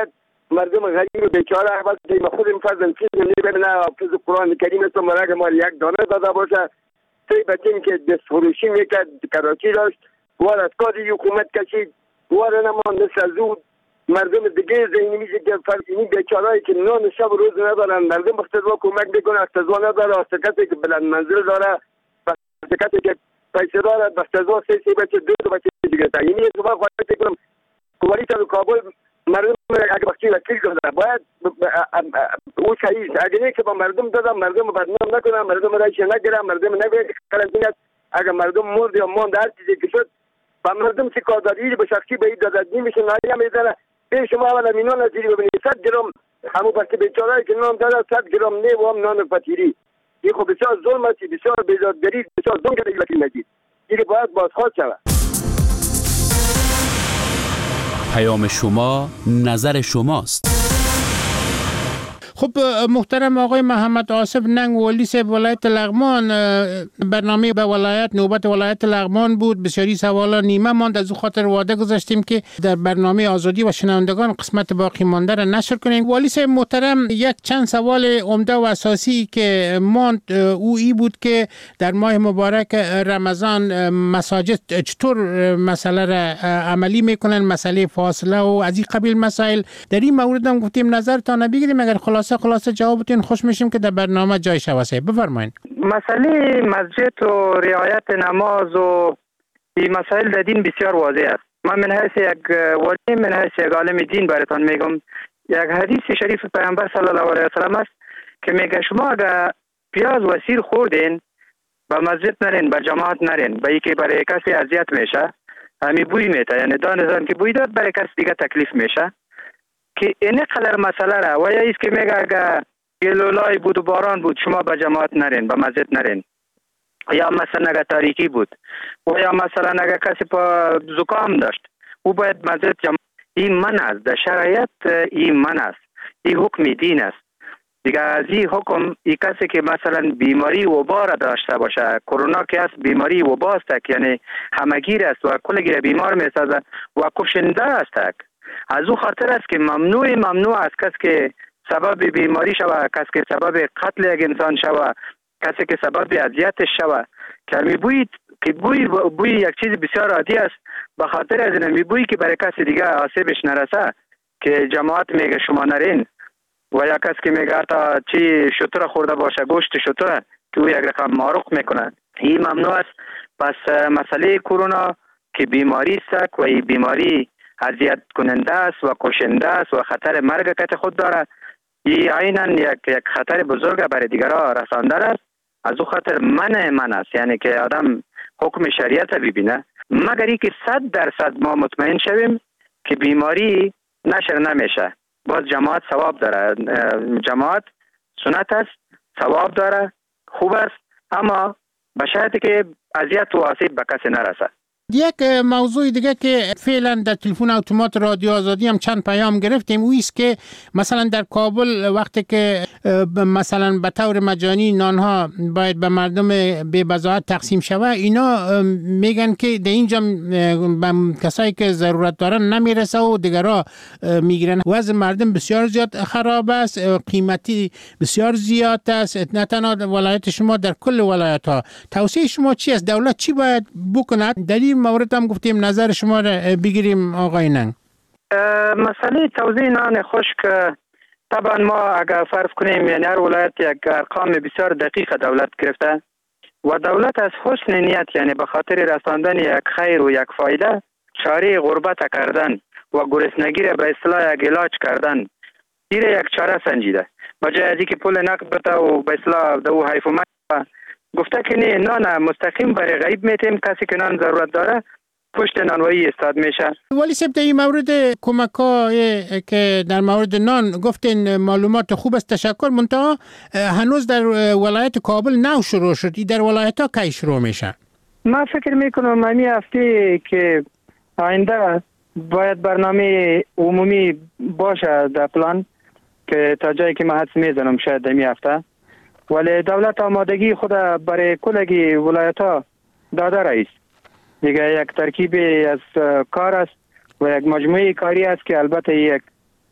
مردم غریب بیچاره اول که خودم فرضاً چیزی نمیبینه حافظ قرآن کریم است مرا مال یک دانه داده باشه سی بچین که دست فروشی میکرد کراچی داشت وار از کاری حکومت کشید وار نمان مثل از او مردم دیگه زینی میشه که فرضینی بیچارهایی که نان شب روز ندارن مردم اقتضا کمک میکنه اقتضا نداره اقتضا که بلند منزل داره اقتضا که پیسه داره اقتضا سی سی بچه دو دو بچه دیگه تا اینی صبح خواهد کنم کوالی تا کابل مردم اگه بخشی وکیل داده باید او شهید اگه نه که با مردم دادم مردم بدنام نکنم مردم رایش نگیرم مردم نبید قرنطینه اگه مردم مرد یا ماند هر چیزی که شد با مردم چی کار داری به شخصی به این دادد نمیشه نهایی میزنه به شما اولا مینان نزیری ببینید صد گرم همون بسته بیچاره که نام داده صد گرم نه و هم نان فطیری این خب بسیار ظلم است بسیار بیزادگری بسیار ظلم کرده وکیل مجید این باید بازخواست شود. پیام شما نظر شماست. خب محترم آقای محمد آصف ننگ ولی صاحب ولایت لغمان، برنامه به ولایت نوبت ولایت لغمان بود، بسیاری سوالا نیمه ماند، از او خاطر وعده گذاشتیم که در برنامه آزادی و شنوندگان قسمت باقی مانده را نشر کنیم. ولی صاحب محترم یک چند سوال عمده و اساسی که ماند او ای بود که در ماه مبارک رمضان مساجد چطور مسئله را عملی میکنن، مسئله فاصله و از این قبیل مسائل. در این مورد هم گفتیم نظرتان بگیریم، اگر خلاصه خلاصه جوابتون خوش میشیم که در برنامه جای شواسه. بفرمایید. مسئله مسجد و رعایت نماز و این مسائل در دین بسیار واضح است. من من حیث یک ولی من حیث یک عالم دین براتان میگم، یک حدیث شریف پیامبر صلی الله علیه و سلم است که میگه شما اگر پیاز و سیر خوردین به مسجد نرین، به جماعت نرین، به اینکه برای کسی اذیت میشه، همین بوی میته، یعنی دانستان که بوی داد برای کسی دیگه تکلیف میشه که این قدر مسئله را و یا ایست که میگه اگر گلولای بود و باران بود شما به جماعت نرین، به مسجد نرین، یا مثلا اگر تاریکی بود و یا مثلا اگر کسی پا زکام داشت او باید مسجد جماعت. این من است در شرایط، این من است، این حکم دین است دیگه. از این حکم این کسی که مثلا بیماری وبا را داشته باشه، کرونا که است بیماری وبا است یعنی همگیر است و کلگی بیمار میسازه و کشنده است، از او خاطر است که ممنوع ممنوع است کسی که سبب بیماری شوه، کسی که سبب قتل یک انسان شوه، کسی که سبب اذیتش شوه که می بوید که بوی بوی یک چیز بسیار عادی است، به خاطر از این می بویی که برای کسی دیگه آسیبش نرسه که جماعت میگه شما نرین، و یا کسی که میگه تا چی شتر خورده باشه گوشت شتر که او یک رقم معروق میکنه، این ممنوع است. پس مسئله کرونا که بیماری است و این بیماری اذیت کننده است و کشنده است و خطر مرگ که خود داره، این عیناً یک یک خطر بزرگ برای دیگران رسانده است. از او خاطر من من است، یعنی که آدم حکم شریعت ببینه، مگر اینکه صد درصد ما مطمئن شویم که بیماری نشر نمیشه. باز جماعت ثواب داره، جماعت سنت است، ثواب داره، خوب است، اما به شرطی که اذیت و آسیب به کسی نرسه. یک موضوع دیگه که فعلا در تلفن اتومات رادیو آزادی هم چند پیام گرفتیم او است که مثلا در کابل وقتی که مثلا به طور مجانی نانها باید به مردم بی بضاعت تقسیم شود، اینا میگن که در اینجا به کسایی که ضرورت دارن نمیرسه و دیگرها میگیرن. وضع مردم بسیار زیاد خراب است، قیمتی بسیار زیاد است، نه تنها ولایت شما، در کل ولایت ها. توصیه شما چی است؟ دولت چی باید بکند؟ در این مورد هم گفتیم نظر شما را بگیریم آقای ننگ. مسئله توزیع نان خشک طبعا ما اگر فرض کنیم یعنی هر ولایت یک ارقام بسیار دقیق دولت گرفته و دولت از حسن نیت یعنی به خاطر رساندن یک خیر و یک فایده چاره غربت کردن و گرسنگی را به اصطلاح یک علاج کردن این یک چاره سنجیده، بجای از اینکه پول نقد بده و به اصطلاح دو حیف و مد گفته که نه نان مستقیم برای غریب میتیم، کسی که نان ضرورت داره پشت نانوایی استاد میشه. ولی سب در این مورد کمک های که در مورد نان گفتین معلومات خوب است، تشکر. منتها هنوز در ولایت کابل نو شروع شد، در ولایت ها کی شروع میشه؟ من فکر میکنم همی هفته که آینده باید برنامه عمومی باشه در پلان که تا جایی که من حدس میزنم شاید همی هفته، ولی دولت آمادگی خود برای کلگی ولایت ها داده رئیس دیگه. یک ترکیب از کار است و یک مجموعه کاری است که البته یک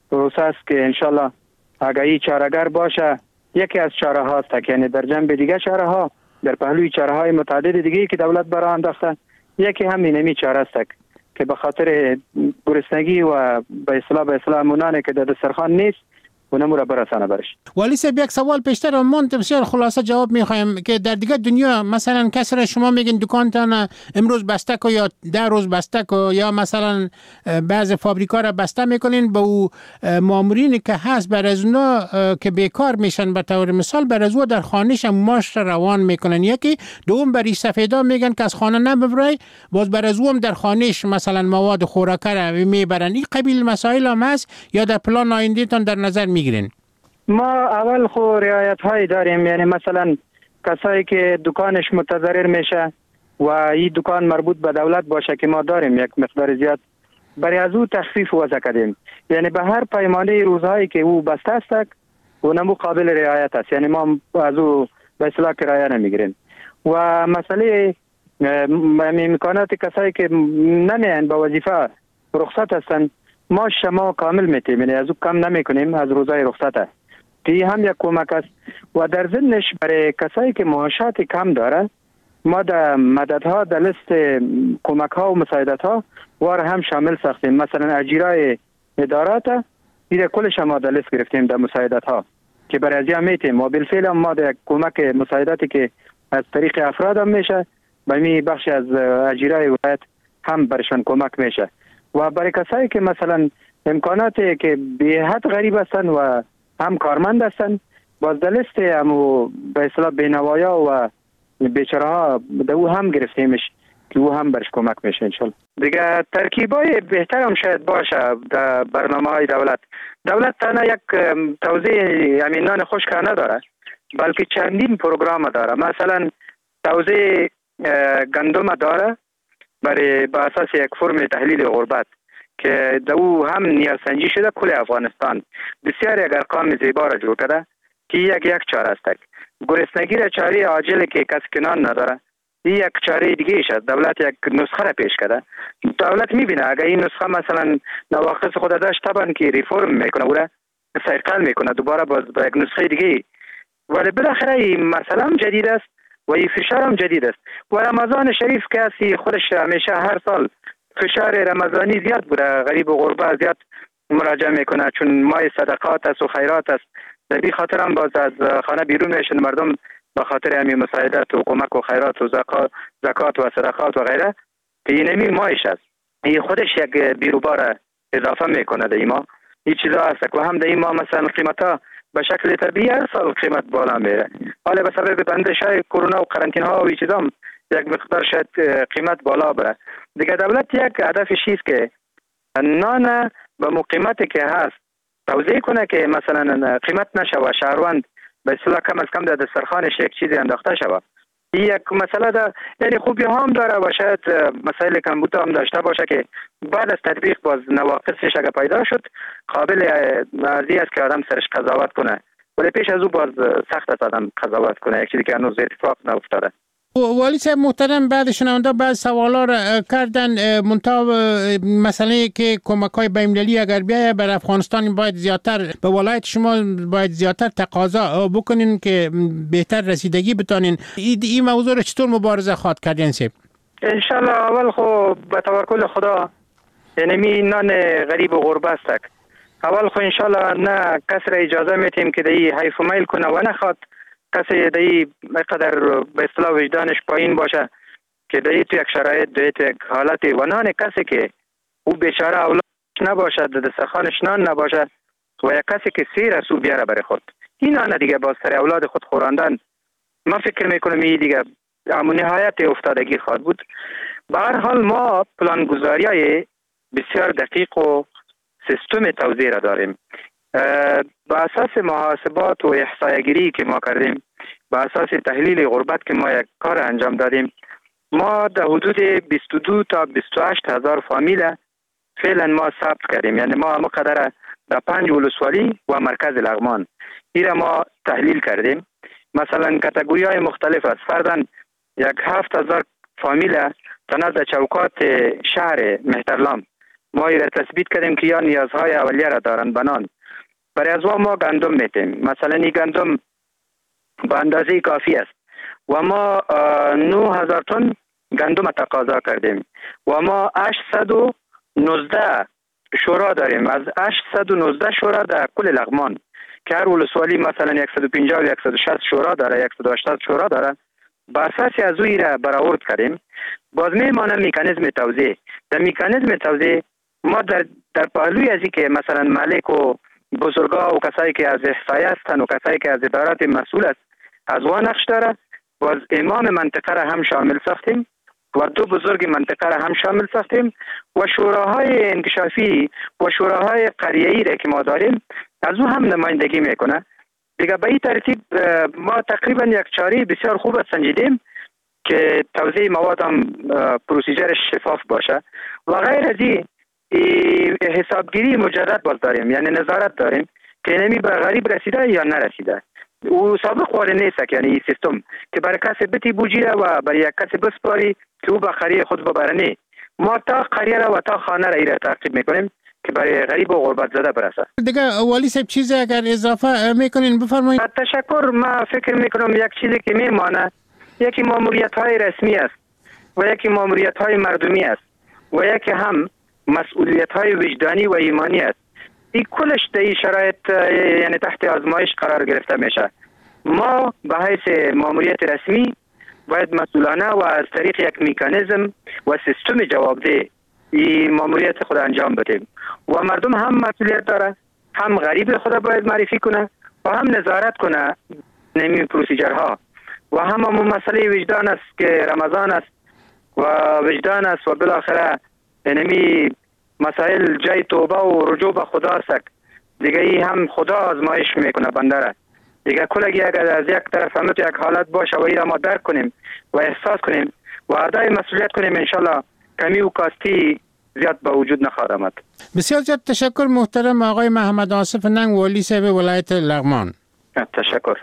پروسه است که انشالله آگاهی چاره‌گر باشه یکی از چاره هاست، یعنی در جنب دیگه چاره ها، در پهلوی چاره های متعدد دیگه که دولت برای انداخته، یکی همین نمی چاره است که به خاطر گرسنگی و به اصطلاح به اصطلاح مونانه که در دسترخوان نیست اونمو را برسانه برش. والی صاحب یک سوال پیشتر من بسیار خلاصه جواب میخوایم که در دیگه دنیا مثلا کسی را شما میگین دکانتان امروز بسته کو یا ده روز بسته کو یا مثلا بعض فابریکا را بسته میکنین با او مامورینی که هست بر از اونا که بیکار میشن به طور مثال بر از او در خانهش ماش روان میکنن، یکی دوم بری سفیدا میگن که از خانه نبرای باز بر از او در خانهش مثلا مواد خوراکه را میبرن. این قبیل مسائل هم هست یا در پلان آینده تان در نظر میگیرین؟ ما اول خو رعایت هایی داریم، یعنی مثلا کسایی که دکانش متضرر میشه و این دکان مربوط به دولت باشه که ما داریم یک مقدار زیاد برای از او تخفیف وضع کردیم، یعنی به هر پیمانه روزهایی که او بسته است اونمو قابل رعایت است، یعنی ما از او به اصطلاح کرایه نمیگیریم. و مسئله امکانات کسایی که نمیان به وظیفه رخصت هستن ما شما کامل میتیم، یعنی از او کم نمی کنیم از روزای رخصت. که هم یک کمک است و در ضمنش برای کسایی که معاشات کم داره ما در مددها در لیست کمک ها و مساعدت ها وار هم شامل ساختیم. مثلا اجرای ادارات دیگه کلش ما در لیست گرفتیم در مساعدت ها که برای ازیا میتیم و بالفعل ما در کمک مساعدتی که از طریق افراد هم میشه به می بخش از اجرای ولایت هم برشان کمک میشه. و برای کسایی که مثلا امکاناتی که به حد غریب هستن و هم کارمند هستن باز در لیست همو به اصطلاح بینوایا و بیچاره ها دو هم گرفتیمش که او هم برش کمک میشه انشالله. دیگه ترکیبای بهتر هم شاید باشه در برنامه های دولت. دولت تنها یک توزیع امینان خشک نداره بلکه چندین پروگرام داره. مثلا توزیع گندم داره برای با اساس یک فرم تحلیل غربت که دو هم نیازسنجی شده کل افغانستان بسیار یک ارقام زیبا را جور کرده که یک یک چاره است. گرسنگی را چاره عاجل که کس کنان نداره این یک چاره دیگه شد. دولت یک نسخه را پیش کرده. دولت میبینه اگر این نسخه مثلا نواقص خود داشت طبعا که ریفورم میکنه او را سرقل میکنه دوباره باز با یک نسخه دیگه، ولی بالاخره این مسئله هم جدید است و این فشار هم جدید است. و رمضان شریف که هستی خودش همیشه هر سال فشار رمضانی زیاد بوده، غریب و غربا زیاد مراجعه میکنه چون ماه صدقات است و خیرات است. در این خاطر هم باز از خانه بیرون میشن مردم به خاطر همین مساعدت و کمک و خیرات و زکات و صدقات و غیره که این همین ماهش است. این خودش یک بیروبار اضافه میکنه در این ماه. این چیزا هست و هم در این ماه مثلا قیمت ها به شکل طبیعی هر سال قیمت بالا میره، حالا به سبب بندش های کرونا و قرنطینه ها و این چیزا هم یک مقدار شاید قیمت بالا بره. دیگه دولت یک هدفش است که نان به مقیمتی که هست توزیع کنه که مثلا قیمت نشه و شهروند به اصطلاح کم از کم در دسترخوانش یک چیزی انداخته شود. این یک مسئله ده، یعنی خوبی هم داره و شاید مسائل کمبود هم داشته باشه که بعد از تطبیق باز نواقصش اگر پیدا شد قابل ارزی است که آدم سرش قضاوت کنه، ولی پیش از او باز سخت است آدم قضاوت کنه، یک چیزی که هنوز اتفاق نیفتاده. والی صاحب محترم بعد شنونده بعض سوالا را کردن منتها مسئله که کمک های بین‌المللی اگر بیاید بر افغانستان باید زیادتر به ولایت شما باید زیادتر تقاضا بکنین که بهتر رسیدگی بتانین. این موضوع را چطور مبارزه خواهد کردین سیب؟ انشالله اول خو به توکل خدا، یعنی می نان غریب و غربه است. اول خو انشالله نه کس را اجازه میتیم که دی حیف و میل کنه و نخواد کسی دی قدر به اصطلاح وجدانش پایین باشه که دی تو یک شرایط دی تو یک حالت و نان کسی که او بیچاره اولادش نباشه در دسترخوانش نان نباشه و یک کسی که سیر از او بیاره برای خود این نان دیگه باز سر اولاد خود خوراندن من فکر میکنم این دیگه اما نهایت افتادگی خواهد بود. به هر حال ما پلانگذاری های بسیار دقیق و سیستم توزیع را داریم. با اساس محاسبات و احصایه‌گیری که ما کردیم، با اساس تحلیل غربت که ما یک کار انجام دادیم، ما در حدود بیست و دو تا بیست و هشت هزار فامیل فعلا ما ثبت کردیم. یعنی ما مقدر در پنج ولسوالی و مرکز لغمان این ما تحلیل کردیم. مثلا کاتگوری های مختلف است. فرداً یک هفت هزار فامیل تنها در چوکات شهر مهترلام ما این را تثبیت کردیم که یا نیازهای اولیه را دارند بنان. برای از ما گندم میتیم. مثلا این گندم به اندازه کافی است و ما نه هزار تن گندم تقاضا کردیم و ما هشتصد و نوزده شورا داریم. از هشتصد و نوزده شورا در کل لغمان که هر ولسوالی مثلا صد و پنجاه و صد و شصت شورا داره، صد و هشتاد شورا داره. با اساس از اوی را برآورد کردیم. باز میمانه مکانیزم توزیع. در مکانیزم توزیع ما در در پهلوی ازی که مثلا مالک و بزرگا و کسایی که از احصایه هستند و کسایی که از ادارات مسئول است از وان نقش داره، باز امام منطقه را هم شامل ساختیم و دو بزرگ منطقه را هم شامل ساختیم و شوراهای انکشافی و شوراهای قریه‌ای را که ما داریم از او هم نمایندگی میکنه. دیگه به این ترتیب ما تقریبا یک چاره بسیار خوب سنجیدیم که توزیع مواد هم پروسیجرش شفاف باشه و غیر از این حسابگیری مجرد باز داریم، یعنی نظارت داریم که نمی به غریب رسیده یا نرسیده. او سابق واره نیست یعنی این سیستم که برای کسی بتی بوجیره و برای یک کسی بسپاری که او به خریه خود ببرنه. ما تا قریه را و تا خانه را ایره تعقیب میکنیم که برای غریب و غربت زده برسه. دیگه والی صاحب چیزی اگر اضافه میکنین بفرمایید. تشکر. ما فکر میکنم یک چیزی که میمانه یکی ماموریت های رسمی است و یکی ماموریت های مردمی است و یکی هم مسئولیت های وجدانی و ایمانی است. این کلش در این شرایط یعنی تحت آزمایش قرار گرفته میشه. ما به حیث ماموریت رسمی باید مسئولانه و از طریق یک مکانیزم و سیستم جوابده این ماموریت خود انجام بدیم و مردم هم مسئولیت داره، هم غریب خود باید معرفی کنه و هم نظارت کنه نمی پروسیجرها و هم همون مسئله وجدان است که رمضان است و وجدان است و بالاخره نمی مسائل جای توبه و رجوع به خدا است. دیگه ای هم خدا آزمایش میکنه بنده را. دیگه کلگی اگر از یک طرف هم یک حالت باشه و این را ما درک کنیم و احساس کنیم و ادای مسئولیت کنیم، انشالله کمی و کاستی زیاد به وجود نخواهد آمد. بسیار زیاد تشکر محترم آقای محمد آصف ننگ والی صاحب ولایت لغمان. تشکر.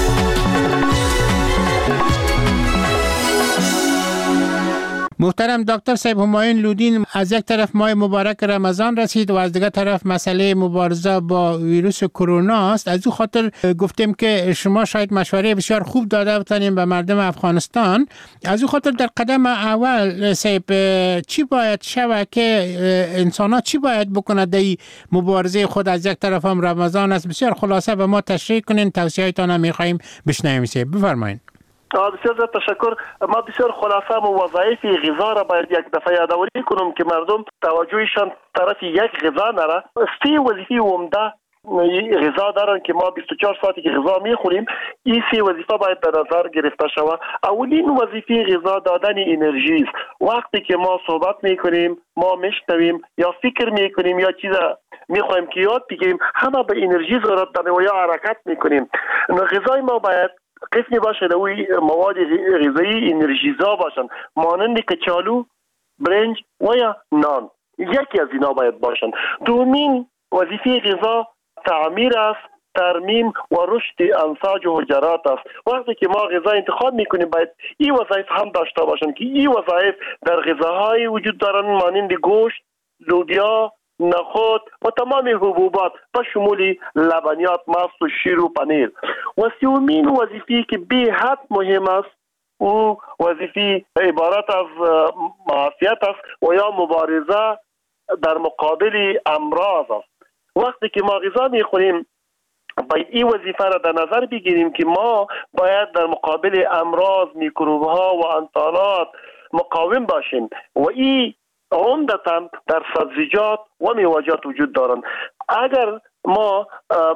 محترم دکتر صاحب همایون لودین، از یک طرف ماه مبارک رمضان رسید و از دیگر طرف مسئله مبارزه با ویروس کرونا است. از او خاطر گفتیم که شما شاید مشوره بسیار خوب داده بتانیم به مردم افغانستان. از او خاطر در قدم اول صاحب چی باید شود که انسان ها چی باید بکنه در مبارزه خود؟ از یک طرف هم رمضان است، بسیار خلاصه به ما تشریح کنین، توصیه‌تان هم می‌خوایم بشنویم. صاحب بفرمایید. بسیار زیاد تشکر. ما بسیار خلاصه و وظایف غذا را باید یک دفعه یادآوری کنم که مردم توجهشان طرف یک غذا نره. سه وظیفه عمده غذا دارن که ما بیست و چهار ساعتی که غذا میخوریم، این سه وظیفه باید در نظر گرفته شود. اولین وظیفه غذا دادن انرژی است. وقتی که ما صحبت میکنیم، ما میشنویم یا فکر میکنیم یا چیز میخوایم که یاد بگیریم، همه به انرژی ضرورت داره و یا حرکت میکنیم. غذای ما باید قسمی باشه دوی مواد غذایی انرژیزا باشن، مانند کچالو، برنج و یا نان. یکی از اینا باید باشن. دومین وظیفه غذا تعمیر است، ترمیم و رشد انساج و حجرات است. وقتی که ما غذا انتخاب میکنیم باید این وظایف هم داشته باشن که این وظایف در غذاهای وجود دارن، مانند گوشت، لوبیا، نخود و تمام حبوبات به شمول لبنیات، ماست و شیر و پنیر. و سومین وظیفه که به حد مهم است او وظیفه عبارت از معافیت است و یا مبارزه در مقابل امراض است. وقتی که ما غذا میخوریم باید این وظیفه را در نظر بگیریم که ما باید در مقابل امراض، میکروب ها و انتانات مقاوم باشیم و این عمدتاً در سبزیجات و میوه‌جات وجود دارند. اگر ما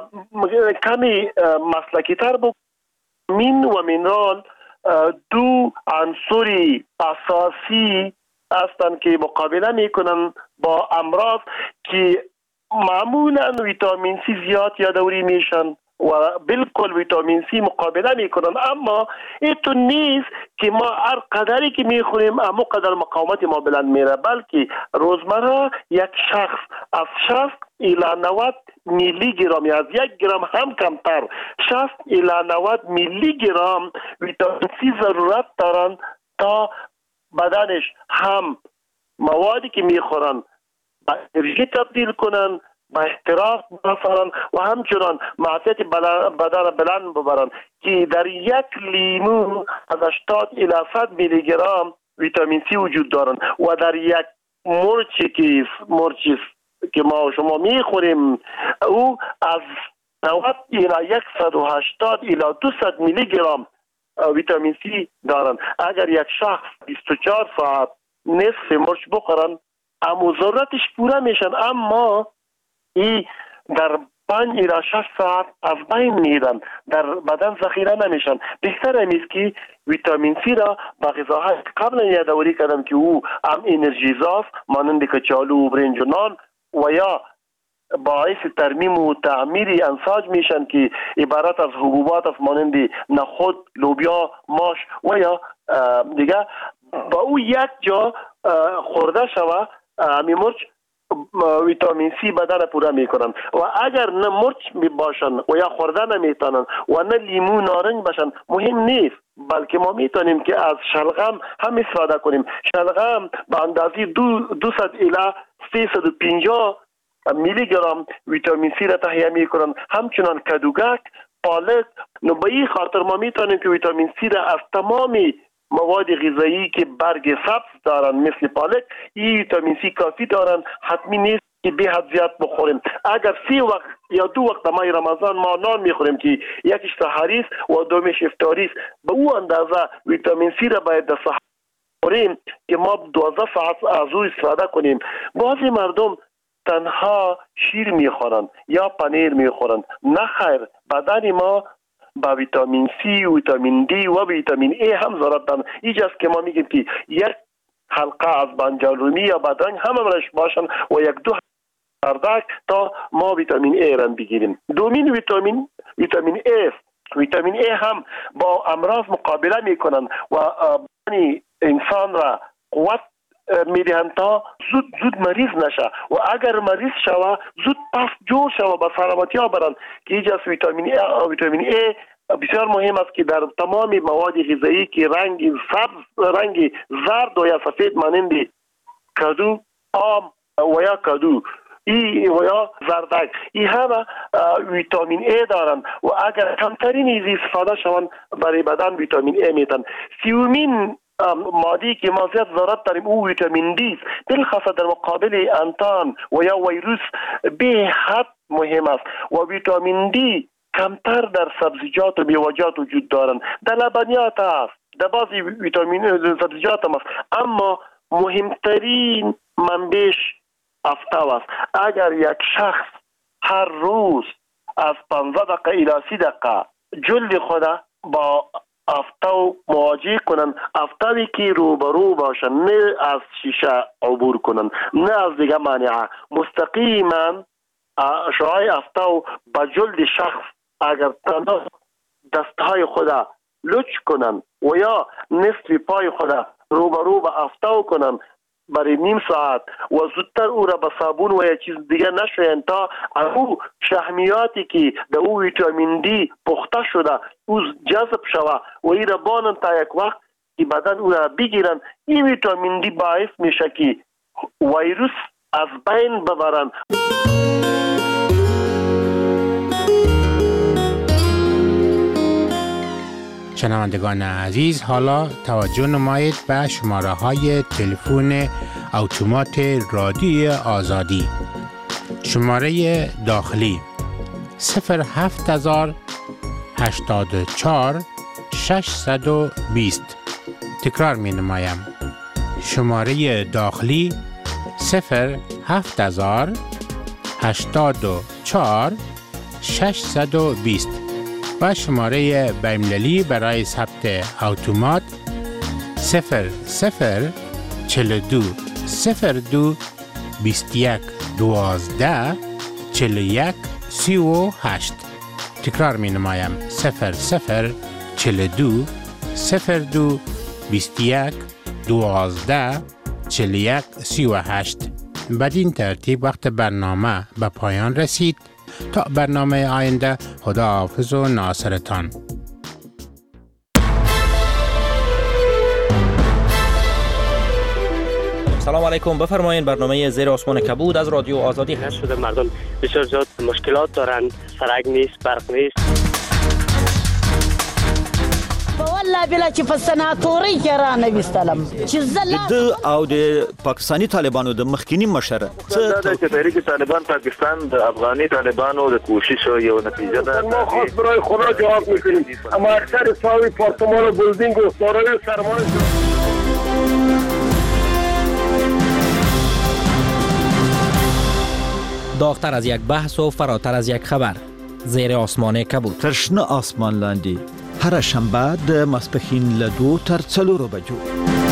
کمی مسلکی تر بکنیم، مین و مینرال دو عنصر اساسی هستند که مقابله میکنن با امراض که معمولا ویتامین سی زیاد یادآوری میشن و بالکل ویتامین سی مقابله میکنن، اما اینطور نیست که ما هر قدری که میخوریم اما قدر مقاومت ما بلند میره، بلکه روزمره یک شخص از شصت الی نود میلی گرم یا از یک گرم هم کمتر شصت الی نود میلی گرم ویتامین سی ضرورت دارن تا بدنش هم موادی که میخورن انرژی تبدیل کنن، با احتراق بسازن و همچنان معافیت بدن بلند ببرن که در یک لیمو از هشتاد الی صد میلی گرم ویتامین سی وجود دارن و در یک مرچی که مرچی که ما و شما میخوریم او از نود الی صد و هشتاد الی دویست میلی گرم ویتامین سی دارن. اگر یک شخص بیست و چهار ساعت نصف مرچ بخورن اما ضرورتش پوره میشن، اما ای در پنج الی شش ساعت از بین میرن، در بدن ذخیره نمیشن. بهتر است که ویتامین سی را با غذاهای قبلا یادآوری کردم که او هم انرژیزاست مانند کچالو و برنج و نان و یا باعث ترمیم و تعمیر انساج میشن که عبارت از حبوبات است مانند نخود، لوبیا، ماش و یا دیگه. با او یک جا خورده شوه همی مرچ ویتامین سی بدن پوره میکنن و اگر نه مرچ می باشن و یا خورده نمیتونن و نه لیمو نارنج باشن مهم نیست، بلکه ما میتونیم که از شلغم هم استفاده کنیم. شلغم به اندازه دو دویست الی سیصد و پنجاه میلی گرم ویتامین سی را تهیه میکنن، همچنان کدوگک، پالک. نو به این خاطر ما میتونیم که ویتامین سی را از تمامی مواد غذایی که برگ سبز دارن مثل پالک این ویتامین سی کافی دارن، حتمی نیست که به حد زیاد بخوریم. اگر سی وقت یا دو وقت ماه رمضان ما نان میخوریم که یکیش سحری است و دومش افطاری است، به او اندازه ویتامین سی را باید در سحر بخوریم که ما دوازده ساعت از او استفاده کنیم. بعضی مردم تنها شیر میخورن یا پنیر میخورن، نه خیر، بدن ما با ویتامین سی، ویتامین دی و ویتامین ای هم ضرورت دارن. اینجاست که ما میگیم که یک حلقه از بانجان رومی یا بادرنگ هم همش باشن و یک دو اردک تا ما ویتامین ای را بگیریم. دومین ویتامین ویتامین ای ویتامین ای هم با امراض مقابله میکنن و بدن انسان را قوت میدهند تا زود زود مریض نشه و اگر مریض شوه زود پس جور شوه با سلامتی ها برن که اینجاست ویتامین ای ویتامین ای بسیار مهم است که در تمام مواد غذایی که رنگ سبز، رنگ زرد و یا سفید مانند کدو، آم و یا کدو ای و یا زردک این همه ویتامین ای دارن و اگر کمترین ایزی استفاده شوند برای بدن ویتامین ای میتن. سیومین مادی که ما زیاد ضرورت داریم او ویتامین دی است، بالخاصه در مقابل انتان و یا ویروس به حد مهم است و ویتامین دی کمتر در سبزیجات و میوه‌جات وجود دارند، در لبنیات است، در بعضی ویتامین سبزیجات هم است، اما مهمترین منبعش آفتاب است. اگر یک شخص هر روز از پانزده دقیقه الی سی دقیقه جلد خود با آفتاب مواجه کنن، آفتابی که روبرو باشن، نه از شیشه عبور کنن، نه از دیگه مانعه، مستقیما شعاع آفتاب با جلد شخص اگر تنها دستهای خود لچ کنن و یا نصف پای خود روبرو با آفتاب کنن برای نیم ساعت و زودتر او را با صابون و یا چیز دیگه نشوین تا او شحمیاتی که در او ویتامین دی پخته شده او جذب شوه و ای را بانن تا یک وقت که بدن او را بگیرن. این ویتامین دی باعث میشه که ویروس از بین ببرن. شنوندگان عزیز، حالا توجه نمایید به شماره های تلفن اتومات رادیوی آزادی. شماره داخلی صفر هفت هزار هشتاد و چهار ششصد و بیست. تکرار می نمایم. شماره داخلی صفر هفت هزار هشتاد و چهار ششصد و بیست و شماره بین‌المللی برای ثبت اتومات صفر صفر چهل و دو صفر دو بیست و یک دوازده چهل و یک سی و هشت. تکرار می نمایم صفر صفر چهل و دو صفر دو بیست و یک دوازده چهل و یک سی و هشت. بدین ترتیب وقت برنامه به پایان رسید. تا برنامه آینده، خدا حافظ و ناصرتان. سلام علیکم، بفرمایید. برنامه زیر آسمان کبود از رادیو آزادی هست. شده مردم بسیار زیاد مشکلات دارن، سرک نیست، برق نیست. والله بلا چې په سناتوري کې را نویستلم چې زلا د او د پاکستاني طالبانو د مخکینی مشر څه د تحریک طالبان پاکستان د افغاني طالبانو د کوشش یو نتیجه ده. ما خاص برای خدا جواب میکنیم، اما اکثر ساوی پارتمان و بلدینگ و دارای سرمایه داغتر از یک بحث و فراتر از یک خبر. زیر آسمان کبود. ترشنه آسمان لاندی هر شنبه د ماسپښین له دو تر څلورو بجو